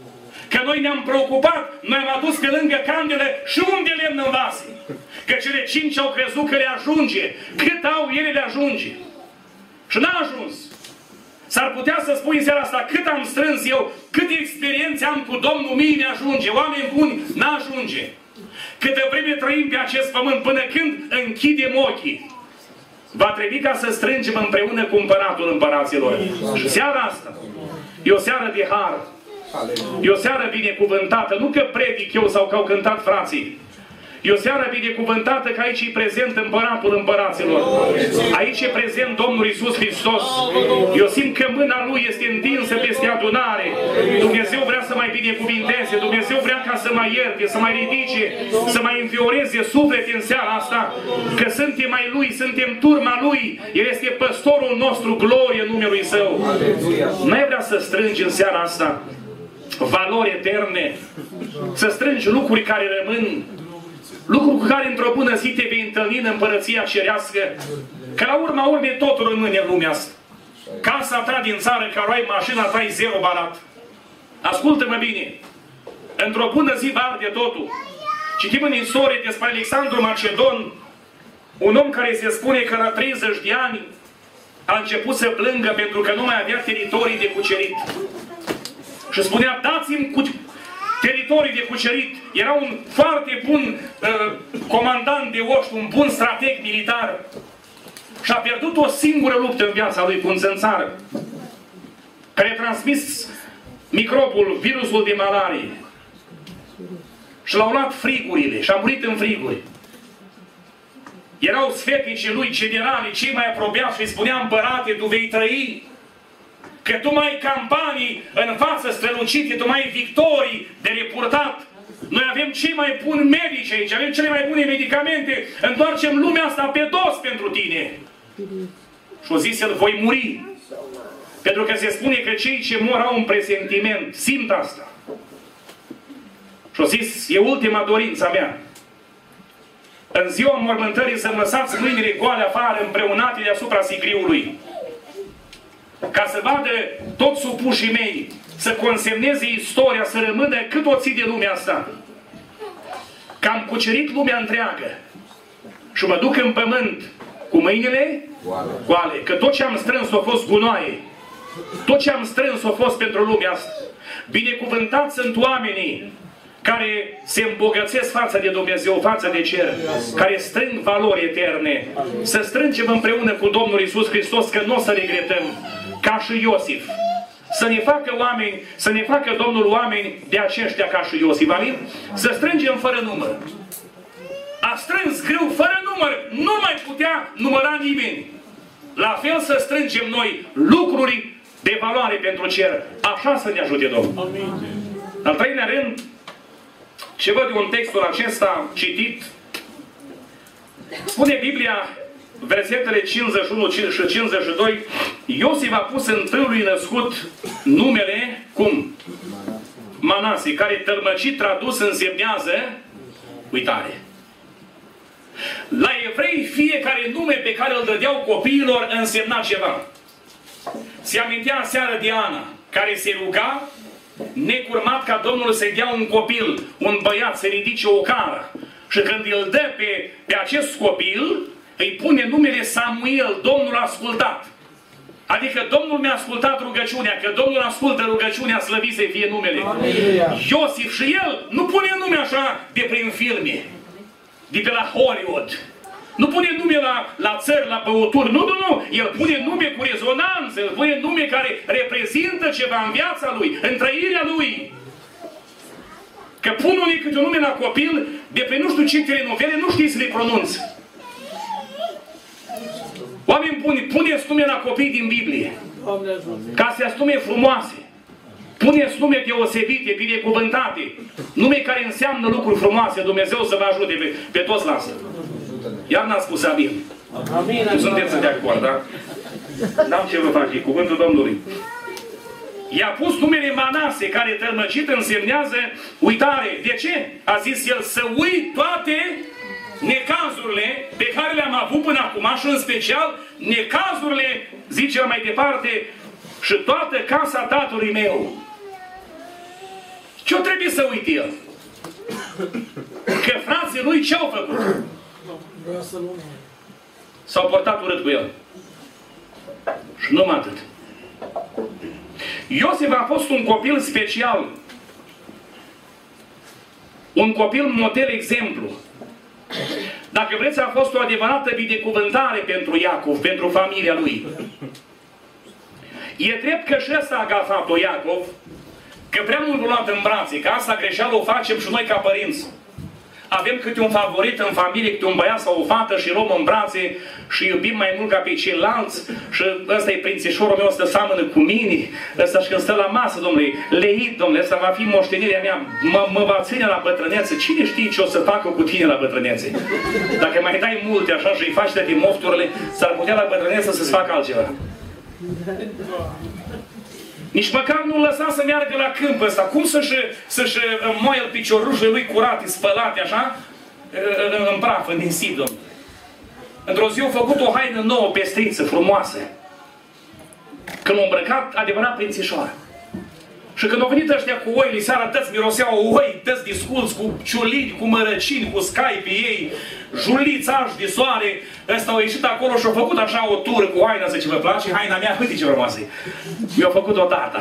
Speaker 1: Că noi ne-am preocupat, noi am adus pe lângă candele și unde lemn în vase. Că cele 5 au crezut că le ajunge. Cât au, ele le ajunge. Și n-a ajuns. S-ar putea să spui în seara asta, cât am strâns eu, câte experiențe am cu Domnul, mie mi-ajunge, oameni buni, n-ajunge. Câtă vreme trăim pe acest pământ, până când închidem ochii, va trebui ca să strângem împreună cu Împăratul Împăraților. Și seara asta e o seară de har. E o seară binecuvântată, nu că predic eu sau că au cântat frații. E o seară binecuvântată că aici e prezent Împăratul Împăraților. Aici e prezent Domnul Iisus Hristos. Eu simt că mâna Lui este întinsă peste adunare. Dumnezeu vrea să mai binecuvinteze. Dumnezeu vrea ca să mai ierte, să mai ridice, să mai învioreze suflete în seara asta. Că suntem ai Lui, suntem turma Lui. El este păstorul nostru, glorie în numelui Său. Noi vrea să strângi în seara asta valori eterne. Să strângi lucruri care rămân. Lucruri cu care într-o bună zi te vei întâlni în Împărăția Cerească. Că la urma urmei totul rămâne în lumea asta. Casa ta din țară, care ai mașina ta, e zero barat. Ascultă-mă bine. Într-o bună zi va arde totul. Citim în istorie despre Alexandru Macedon, un om care se spune că la 30 de ani a început să plângă pentru că nu mai avea teritorii de cucerit. Și spunea, dați-mi teritorii de cucerit. Era un foarte bun comandant de oști, un bun strateg militar. Și a pierdut o singură luptă în viața lui cu un țânțar, care a transmis microbul, virusul de malarie. Și l-au luat frigurile și a murit în friguri. Erau sfetnicii lui, generalii, cei mai apropiați și îi spunea, împărate, tu vei trăi. Că tu mai ai campanii în față strălucite, tu mai ai victorii de repurtat. Noi avem cei mai buni medici aici, avem cele mai bune medicamente. Întoarcem lumea asta pe dos pentru tine. Și o zis el, voi muri. Pentru că se spune că cei ce mor au un presentiment, simt asta. Și o zis, e ultima dorința mea. În ziua mormântării să-mi lăsați mâinile goale afară, împreunate deasupra sigriului. Ca să vadă toți supușii mei, să consemneze istoria, să rămână cât o ții de lumea asta. Că am cucerit lumea întreagă și mă duc în pământ cu mâinile goale. Că tot ce am strâns a fost gunoaie. Tot ce am strâns a fost pentru lumea asta. Binecuvântați sunt oamenii care se îmbogățesc față de Dumnezeu, față de cer, care strâng valori eterne. Să strângem împreună cu Domnul Iisus Hristos, că nu o să regretăm, ca și Iosif. Să ne facă oameni, să ne facă Domnul oameni de aceștia ca și Iosif. Amin? Să strângem fără număr. A strâns grâu fără număr. Nu mai putea număra nimeni. La fel să strângem noi lucruri de valoare pentru cer. Așa să ne ajute Domnul. Amin. Al treilea rând, ce văd în textul acesta citit, spune Biblia, versetele 51 și 52, Iosif a pus întâiului născut numele, cum? Manase, care tălmăcit tradus însemnează uitare. La evrei, fiecare nume pe care îl dădeau copiilor însemna ceva. Se amintea seară de Ana, care se ruga necurmat ca Domnul să-i dea un copil, un băiat, să ridice o cară. Și când îl dă pe acest copil, îi pune numele Samuel, Domnul a ascultat. Adică Domnul mi-a ascultat rugăciunea, că Domnul ascultă rugăciunea, slăvit să fie numele. Iosif și el nu pune nume așa de prin filme, de pe la Hollywood. Nu pune nume la țări, la băuturi. Nu, nu, nu. El pune nume cu rezonanță. El pune nume care reprezintă ceva în viața lui, în trăirea lui. Că pun unii câte un nume la copil, de pe nu știu ce telenovele, nu știi să le pronunți. Oameni buni, puneți nume la copii din Biblie. Ca să ia nume frumoase. Puneți nume deosebite, binecuvântate. Nume care înseamnă lucruri frumoase. Dumnezeu să vă ajute pe toți la asta. Iar n-ați spus amin. Nu sunteți de acord, da? N-am ce vă face, cuvântul Domnului. I-a pus numele Manase, care tălmăcit însemnează uitare. De ce? A zis el, să uit toate necazurile pe care le-am avut până acum și în special necazurile, zice mai departe, și toată casa tatălui meu. Ce-o trebuie să uite el? Că frații lui ce-au făcut? S-au portat urât cu el. Și numai atât. Iosif a fost un copil special. Un copil model exemplu. Dacă vreți, a fost o adevărată binecuvântare pentru Iacov, pentru familia lui. E drept că și ăsta a agafat-o Iacov, că prea mult l-a luat în brațe, că asta greșeală o facem și noi ca părinți. Avem câte un favorit în familie, câte un băiat sau o fată și îl luăm în brațe și iubim mai mult ca pe ceilalți și ăsta e prințișorul meu, ăsta seamănă cu mine, ăsta și când stă la masă, domnule, leit, domnule, ăsta va fi moștenirea mea, mă va ține la bătrânețe. Cine știe ce o să facă cu tine la bătrânețe? Dacă mai dai multe așa și îi faci de mofturile, s-ar putea la bătrânețe să-ți facă altceva. Nici măcar nu lăsa să meargă la câmp ăsta. Cum să-și moaie piciorușele lui curate, spălate, așa, în praf, în nisip, domnule. Într-o zi au făcut o haină nouă, pestriță, frumoasă. Când l-au îmbrăcat, adevărat prințișoară. Și când au venit ăștia cu oile, seara tăți miroseau oi, tăți disculți, cu ciulini, cu mărăcini, cu scai pe ei, juliți, arși de soare. Ăsta au ieșit acolo și au făcut așa o tură cu haina, zice, vă place haina mea? Uite ce frumoasă e. Mi-a făcut-o tata.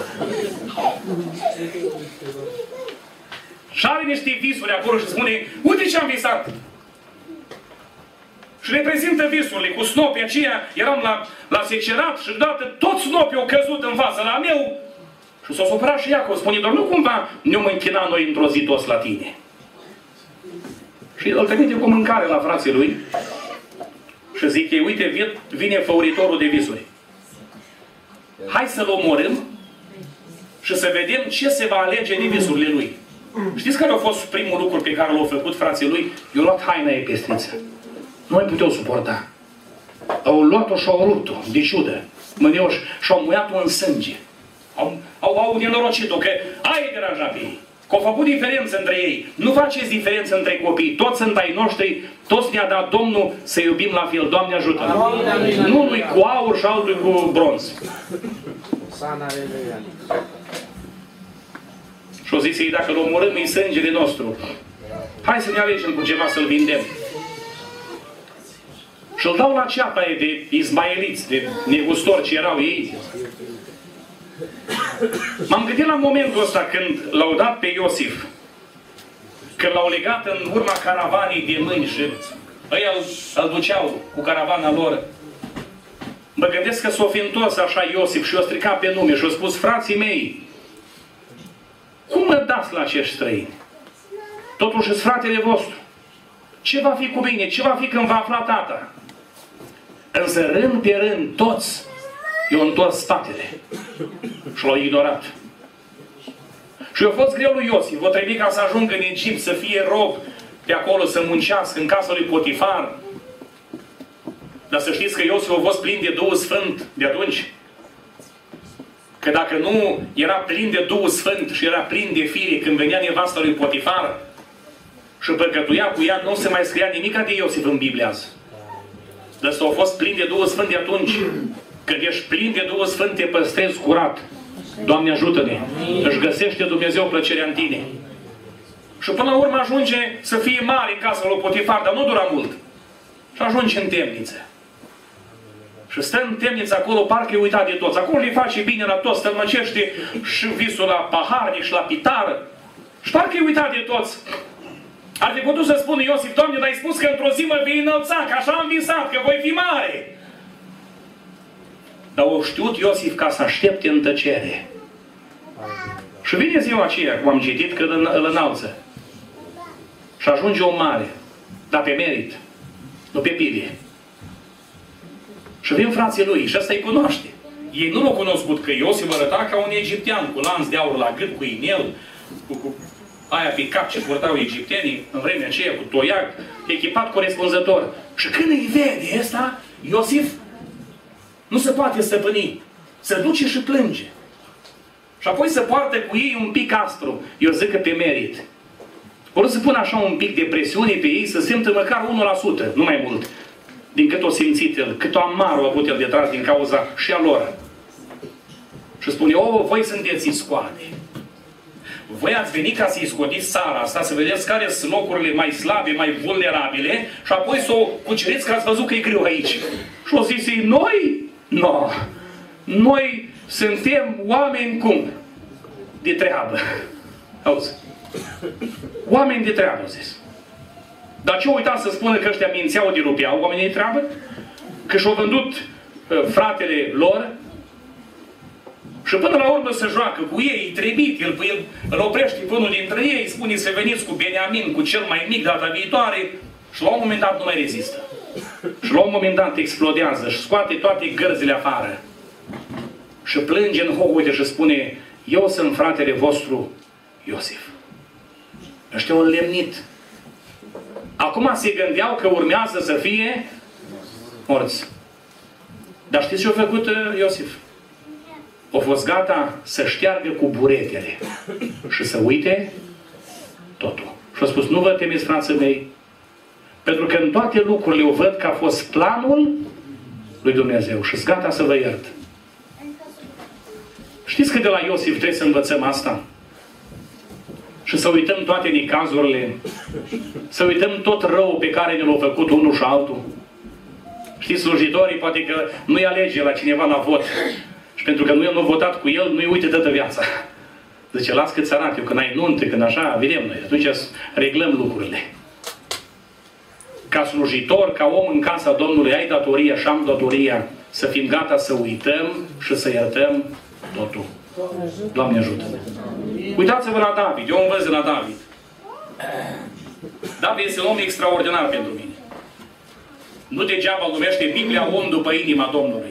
Speaker 1: Și are niște visuri acolo și spune, uite ce am visat. Și le prezintă visurile cu snopii aceia, eram la secerat și deodată toți snopii au căzut în față la meu. Și s-a supărat și Iacov, spune, doar nu cumva ne-om închina noi într-o zi toți la tine. Și îl trimite cu mâncare la frații lui și zice, uite, vine făuritorul de visuri. Hai să-l omorâm și să vedem ce se va alege din visurile lui. Știți care a fost primul lucru pe care l-au făcut frații lui? I-au luat haina ei pestriță. Nu mai puteau suporta. Au luat-o și au rupt-o, de ciudă, mânioși, și au muiat-o în sânge. Au nenorocit-o, că ai deranjat pe ei. Că au făcut diferență între ei. Nu faceți diferență între copii. Toți sunt ai noștri, toți ne-a dat Domnul să iubim la fel. Doamne ajută! Nu unui cu aur și altul cu bronz. Și o zis ei, dacă îl omorâm, e sângele nostru. Hai să ne alegem cu ceva să-l vindem. Și îl dau la ceapa de ismaeliți, de negustori ce erau ei. M-am gândit la momentul ăsta când l-au dat pe Iosif, când l-au legat în urma caravanii de mâini și ăia îl duceau cu caravana lor. Mă gândesc că s-o fi întors așa Iosif și o strica pe nume și o spus, frații mei, cum mă dați la acești străini? Totuși sunt fratele vostru. Ce va fi cu mine? Ce va fi când va afla tata? Însă rând pe rând toți i-au întors spatele și l-au ignorat. Și a fost greu lui Iosif. O trebuie ca să ajungă în Egipt, să fie rob de acolo, să muncească în casa lui Potifar. Dar să știți că Iosif a fost plin de Duhul Sfânt de atunci. Că dacă nu era plin de Duhul Sfânt și era plin de fire când venea nevasta lui Potifar și păcătuia cu ea, nu se mai scria nimica de Iosif în Biblia azi. Dar s-a fost plin de Duhul Sfânt de atunci. Când ești plin de Duhul Sfânt, te păstrezi curat. Doamne ajută-ne! Își găsește Dumnezeu plăcerea în tine. Și până la urmă ajunge să fie mare în casa lui Potifar, dar nu dura mult. Și ajunge în temniță. Și stă în temniță acolo, parcă e uitat de toți. Acolo îi face bine la toți, stălmăcește și visul la paharnic și la pitară. Și parcă e uitat de toți. Ar fi putut să spună Iosif, Doamne, dar ai spus că într-o zi mă vei înălța, că așa am visat, că voi fi mare. Dar o știut Iosif ca să aștepte în tăcere. Și vine ziua aceea, cum am citit, când îl înalță. Și ajunge om mare, dar pe merit, nu pe pile. Și vin frații lui și ăsta îi cunoaște. Ei nu l-au cunoscut, că Iosif arăta ca un egiptean, cu lanț de aur la gât, cu inel, cu aia pe cap ce purtau egiptenii în vremea aceea, cu toiac, echipat corespunzător. Și când îi vede ăsta, Iosif nu se poate stăpâni. Se duce și plânge. Și apoi se poartă cu ei un pic aspru. Eu zic că pe merit. Ori să pun așa un pic de presiune pe ei, să simtă măcar 1%, nu mai mult, din cât o simțit el, cât o amară a avut el detrás din cauza și a lor. Și spune, o, voi sunteți iscoane. voi ați venit ca să-i scotiți țara asta, să vedeți care sunt locurile mai slabe, mai vulnerabile și apoi să o cuceriți, că ați văzut că e greu aici. Și o zis ei, noi? No. Noi suntem oameni cum? De treabă. Auzi? Oameni de treabă, au zis. Dar ce uita să spună că ăștia mințeau de rupeau oamenii de treabă? Că și-au vândut fratele lor și până la urmă se joacă cu ei, trebuie, el îl oprește pe unul dintre ei, spune să veniți cu Beniamin, cu cel mai mic data viitoare și la un moment dat nu mai rezistă. Și la un moment dat explodează și scoate toate gărzile afară. Și plânge în hohote și spune, eu sunt fratele vostru Iosif. Ăștia au înlemnit. Acum se gândeau că urmează să fie morți. Dar știți ce a făcut Iosif? A fost gata să șteargă cu buretele și să uite totul. Și a spus, nu vă temeți, frații mei, pentru că în toate lucrurile eu văd că a fost planul lui Dumnezeu și sunt gata să vă iert. Știți că de la Iosif trebuie să învățăm asta? Și să uităm toate necazurile, să uităm tot rău pe care ne l-au făcut unul și altul. Știți, slujitorii, poate că nu-i alege la cineva la vot. Și pentru că nu i-am votat cu el, nu-i uite toată viața. Zice, las cât să arate eu, când ai nunte, când așa, vedem noi. Atunci reglăm lucrurile. Ca slujitor, ca om în casa Domnului, ai datoria și am datoria să fim gata să uităm și să iertăm totul. Doamne ajută-ne! Uitați-vă la David. Eu învăț de la David. David este un om extraordinar pentru mine. Nu degeaba numește Biblia om după inima Domnului.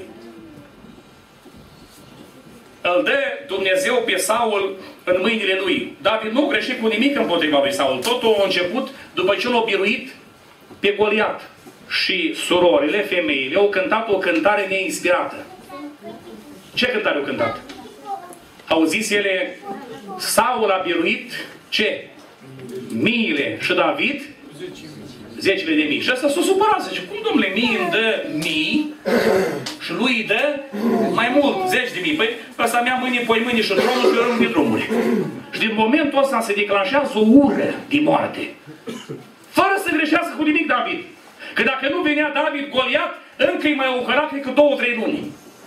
Speaker 1: Îl dă Dumnezeu pe Saul în mâinile lui. David nu greșit cu nimic împotriva lui Saul. Totul a început după ce l-a biruit pe Goliat. Și surorile, femeile, au cântat o cântare neinspirată. Ce cântare au cântat? Au zis ele, Saul a biruit ce? Miile. Și David? Zecile de mii. Și ăsta s-a supărat. Zice, cum, domnule, mii îmi dă mii și lui îi dă mai mult, zeci de mii. Păi ăsta mi-a mâini, poi mâini și tronul și rând de drumuri. Și din momentul ăsta se declanșează o ură de moarte. Fără să greșească cu nimic David. Că dacă nu venea David, Goliat, încă îi mai ocăra, cred că 2-3 luni.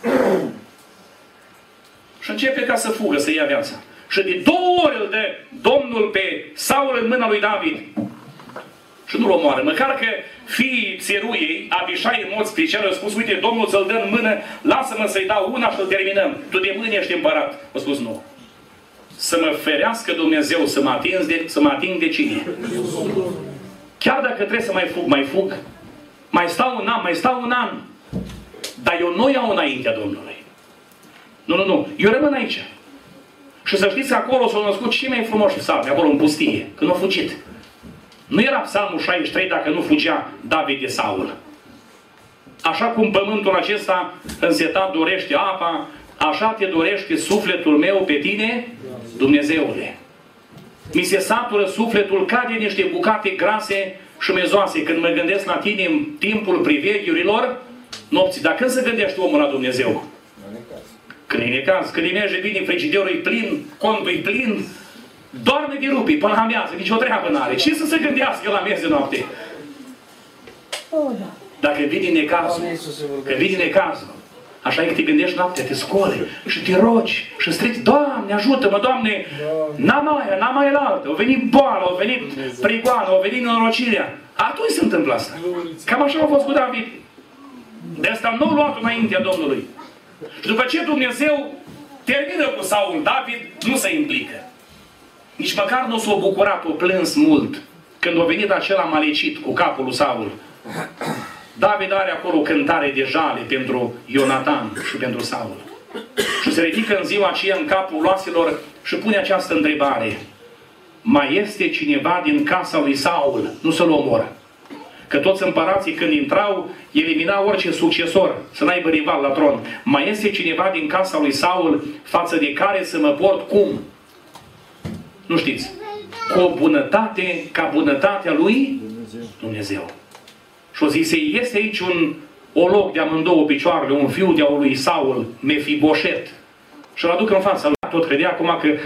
Speaker 1: Și începe ca să fugă, să ia viața. Și de 2 ori îl dă Domnul pe Saul în mâna lui David. Și nu-l omoară. Măcar că fiii țeruiei, Abișai în mod special, au spus, uite, Domnul ți-l dă în mână, lasă-mă să-i dau una și îl terminăm. Tu de mâine ești împărat. Au spus, nu. Să mă ferească Dumnezeu să mă ating de cine? Chiar dacă trebuie să mai fug, mai stau un an. Dar eu nu iau înaintea Domnului. Nu. Eu rămân aici. Și să știți că acolo s-au născut cei mai frumoși psalmi, acolo în pustie, când au fugit. Nu era psalmul 63 dacă nu fugea David de Saul. Așa cum pământul acesta însetat dorește apa, așa te dorește sufletul meu pe tine, Dumnezeule. Mi se satură sufletul ca de niște bucate grase și mezoase când mă gândesc la tine în timpul priveghiurilor nopții. Dar când se gândește omul la Dumnezeu? Când e necaz, când îi merge bine, frigiderul e plin, contul e plin, doarme de rupi până la amiază, nici o treabă n-are. Ce să se gândească la miez de noapte? Dacă vine necazul, așa e că te gândești noaptea, te scoli și te rogi și strici, Doamne, ajută-mă, Doamne, n-am mai altă, au venit boală, au venit prigoană, au venit nenorocirea. Atunci se întâmplă asta. Cam așa a fost cu David. De asta nu l-a luat înaintea Domnului. Și după ce Dumnezeu termină cu Saul, David nu se implică. Nici măcar nu s-a bucurat, o plâns mult când a venit acela malecit cu capul lui Saul. David are acolo o cântare de jale pentru Ionatan și pentru Saul. Și se ridică în ziua aceea în capul oaselor și pune această întrebare. Mai este cineva din casa lui Saul? Nu să-l omoră. Că toți împărații când intrau, eliminau orice succesor, să n-aibă rival la tron. Mai este cineva din casa lui Saul față de care să mă port cum? Nu știți. Cu o bunătate ca bunătatea lui Dumnezeu. Și o zise, este aici o loc de amândouă picioarele, un fiu de-a lui Saul, Mefiboset. Și îl aduc în fața lui. Tot credea acum că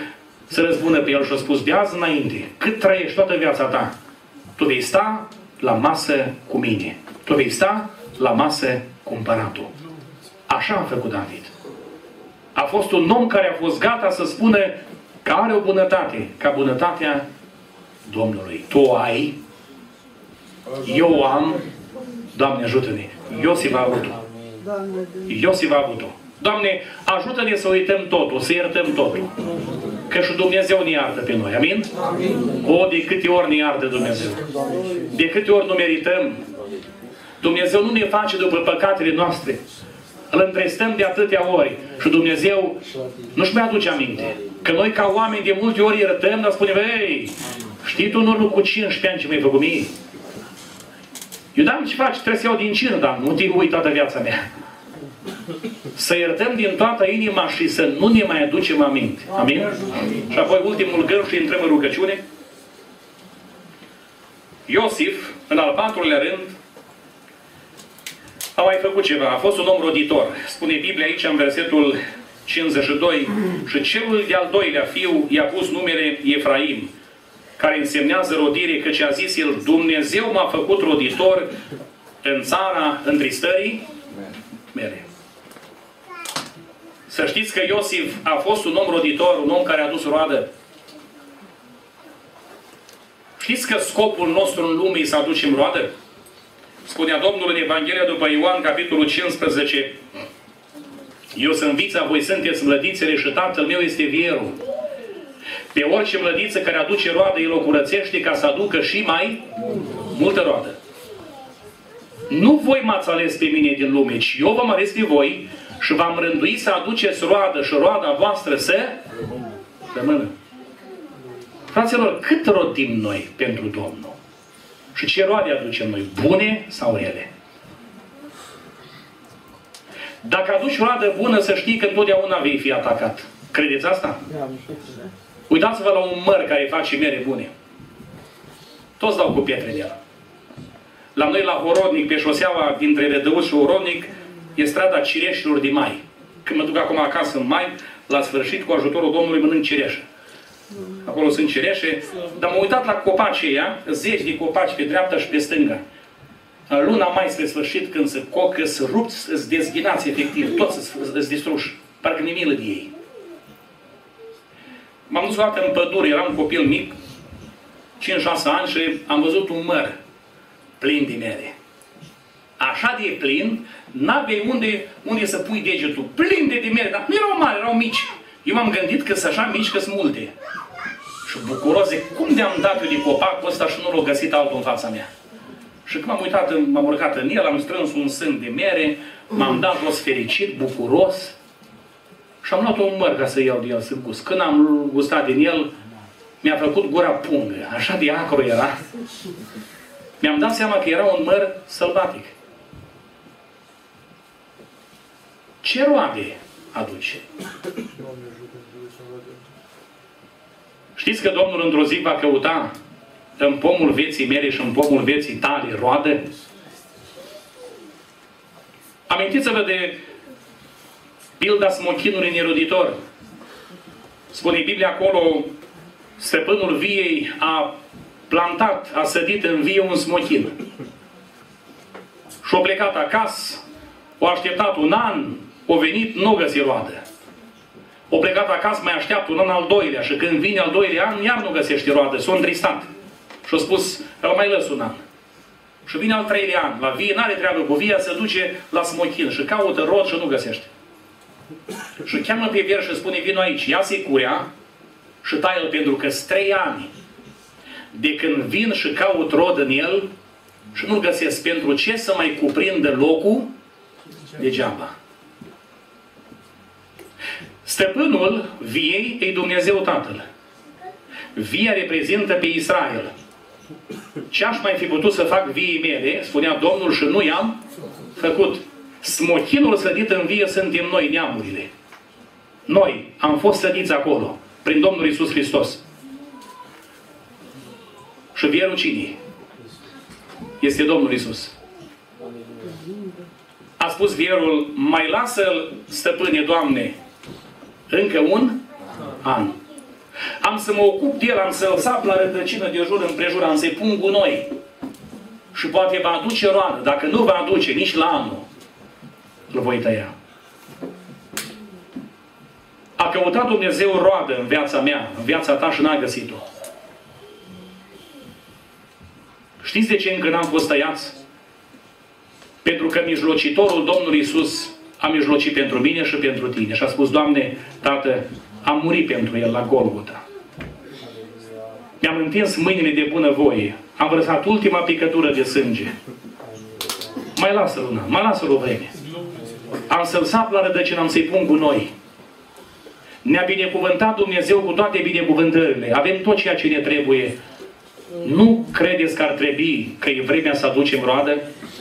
Speaker 2: să răzbună pe el și a spus, de azi înainte, cât trăiești toată viața ta, tu vei sta la masă cu mine. Tu vei sta la masă cu împăratul. Așa a făcut David. A fost un om care a fost gata să spună că are o bunătate, ca bunătatea Domnului. Tu ai, eu am, Doamne ajută-ne. Iosif a avut-o. Iosif a avut-o. Doamne, ajută-ne să uităm totul, să iertăm totul. Că și Dumnezeu ne iartă pe noi. Amin? O, de câte ori ne iartă Dumnezeu. De câte ori nu merităm. Dumnezeu nu ne face după păcatele noastre. Îl întristăm de atâtea ori. Și Dumnezeu nu-și mai aduce aminte. Că noi ca oameni de multe ori iertăm, dar spunem, ei, știi tu în urmă cu 15 ani ce mi-ai făcut mie? Eu, dar ce faci? Trebuie să iau din cină, dar nu te uit toată viața mea. Să iertăm din toată inima și să nu ne mai aducem aminte. Amin? Și apoi ultimul gând și intrăm în rugăciune. Iosif, în al patrulea rând, a mai făcut ceva. A fost un om roditor. Spune Biblia aici în versetul 52. Și celul de-al doilea fiu i-a pus numele Efraim, care însemnează rodire, căci a zis el, Dumnezeu m-a făcut roditor în țara întristării mele. Să știți că Iosif a fost un om roditor, un om care a adus roadă. Știți că scopul nostru în lume e să aducem roadă? Spunea Domnul în Evanghelia după Ioan, capitolul 15, eu sunt vița, voi sunteți mlădițele și Tatăl meu este vierul. Pe orice mlădiță care aduce roadă, el o curățește ca să aducă și mai multă roadă. Nu voi m-ați ales pe mine din lume, ci eu v-am ales pe voi și v-am rânduit să aduceți roadă și roada voastră să rămână. Fraților, cât rodim noi pentru Domnul? Și ce roade aducem noi? Bune sau rele? Dacă aduci roadă bună, să știi că întotdeauna vei fi atacat. Credeți asta? Uitați-vă la un măr care face mere bune. Toți dau cu pietre de el. La noi, la Horodnic, pe șoseaua dintre Rădăuț și Horodnic, e strada cireșilor de mai. Când mă duc acum acasă în mai, la sfârșit, cu ajutorul Domnului, mănânc cireșă. Acolo sunt cireșe, dar m-am uitat la copacii ăia, zeci de copaci pe dreapta și pe stânga. În luna mai spre sfârșit, când se cocă, se rupt, îți dezghinați efectiv, toți îți distruși. Parcă ne milă de ei. M-am dus o dată în pădure, eram copil mic, 5-6 ani și am văzut un măr plin de mere. Așa de plin, n-aveai unde să pui degetul. Plin de mere, dar nu erau mari, erau mici. Eu m-am gândit că sunt așa mici, că sunt multe. Și bucuros de cum de-am dat eu de copacul ăsta și nu l-a găsit altul în fața mea. Și când m-am uitat, m-am urcat în el, am strâns un sân de mere, m-am dat jos fericit, bucuros și am luat un măr ca să iau de el să gust. Când am gustat din el, mi-a făcut gura pungă. Așa de acru era. Mi-am dat seama că era un măr sălbatic. Ce roade aduce? Știți că Domnul într-o zi va căuta în pomul vieții mele și în pomul vieții tale roadă? Amintiți-vă de pilda smochinului neroditor. Spune Biblia acolo, stăpânul viei a plantat, a sădit în vie un smochin. Și-a plecat acasă, a așteptat un an, a venit, nu găsi roadă. A plecat acasă, mai așteaptă un an al doilea și când vine al doilea an, iar nu găsește roadă, s-a întristat. Și a spus, îl mai lăs un an. Și vine al treilea an, la vie, n-are treabă cu via, se duce la smochin și caută rod și nu găsește. Și cheamă pe vier și spune, vino aici, ia-se curea și tai-l, pentru că 3 ani de când vin și caut rod în el și nu-l găsesc. Pentru ce să mai cuprindă locul? Degeaba. Stăpânul viei e Dumnezeu Tatăl. Via reprezintă pe Israel. Ce aș mai fi putut să fac viei mele, spunea Domnul, și nu i-am făcut. Smochinul sădit în vie suntem noi, neamurile. Noi am fost sădiți acolo, prin Domnul Iisus Hristos. Și vierul cine? Este Domnul Iisus. A spus vierul, mai lasă-l, stăpâne, Doamne, încă un an. Am să mă ocup de el, am să-l sap la rădăcină de jur împrejur, am să-i pun gunoi. Și poate va aduce roadă. Dacă nu va aduce nici la anul, îl voi tăia. A căutat Dumnezeu roadă în viața mea, în viața ta și n-a găsit-o. Știți de ce încă n-am fost tăiați? Pentru că mijlocitorul Domnului Iisus a mijlocit pentru mine și pentru tine. Și a spus, Doamne, Tată, am murit pentru el la Golgota. Mi-am întins mâinile de bunăvoie. Am vărsat ultima picătură de sânge. Mai lasă luna, mai lasă-l o vreme. Am să-l sap la rădăcină, am să-i pun gunoi. Ne-a binecuvântat Dumnezeu cu toate binecuvântările. Avem tot ceea ce ne trebuie. Nu credeți că ar trebui că e vremea să aducem roadă?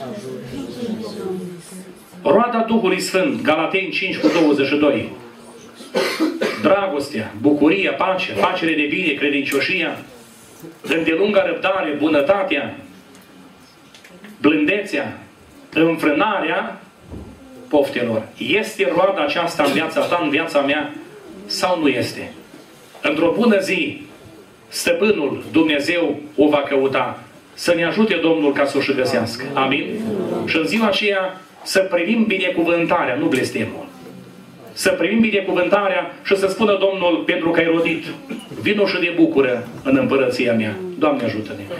Speaker 2: Roada Duhului Sfânt, Galateni 5:22. Dragostea, bucuria, pacea, facere de bine, credincioșia, îndelunga răbdare, bunătatea, blândețea, înfrânarea poftelor. Este roada aceasta în viața ta, în viața mea, sau nu este? Într-o bună zi, Stăpânul Dumnezeu o va căuta. Să ne ajute Domnul ca să o și găsească. Amin? Și în ziua aceea să primim binecuvântarea, nu blestemul. Să primim binecuvântarea și să spună Domnul, pentru că ai rodit, vino și de bucură în împărăția mea. Doamne ajută-ne!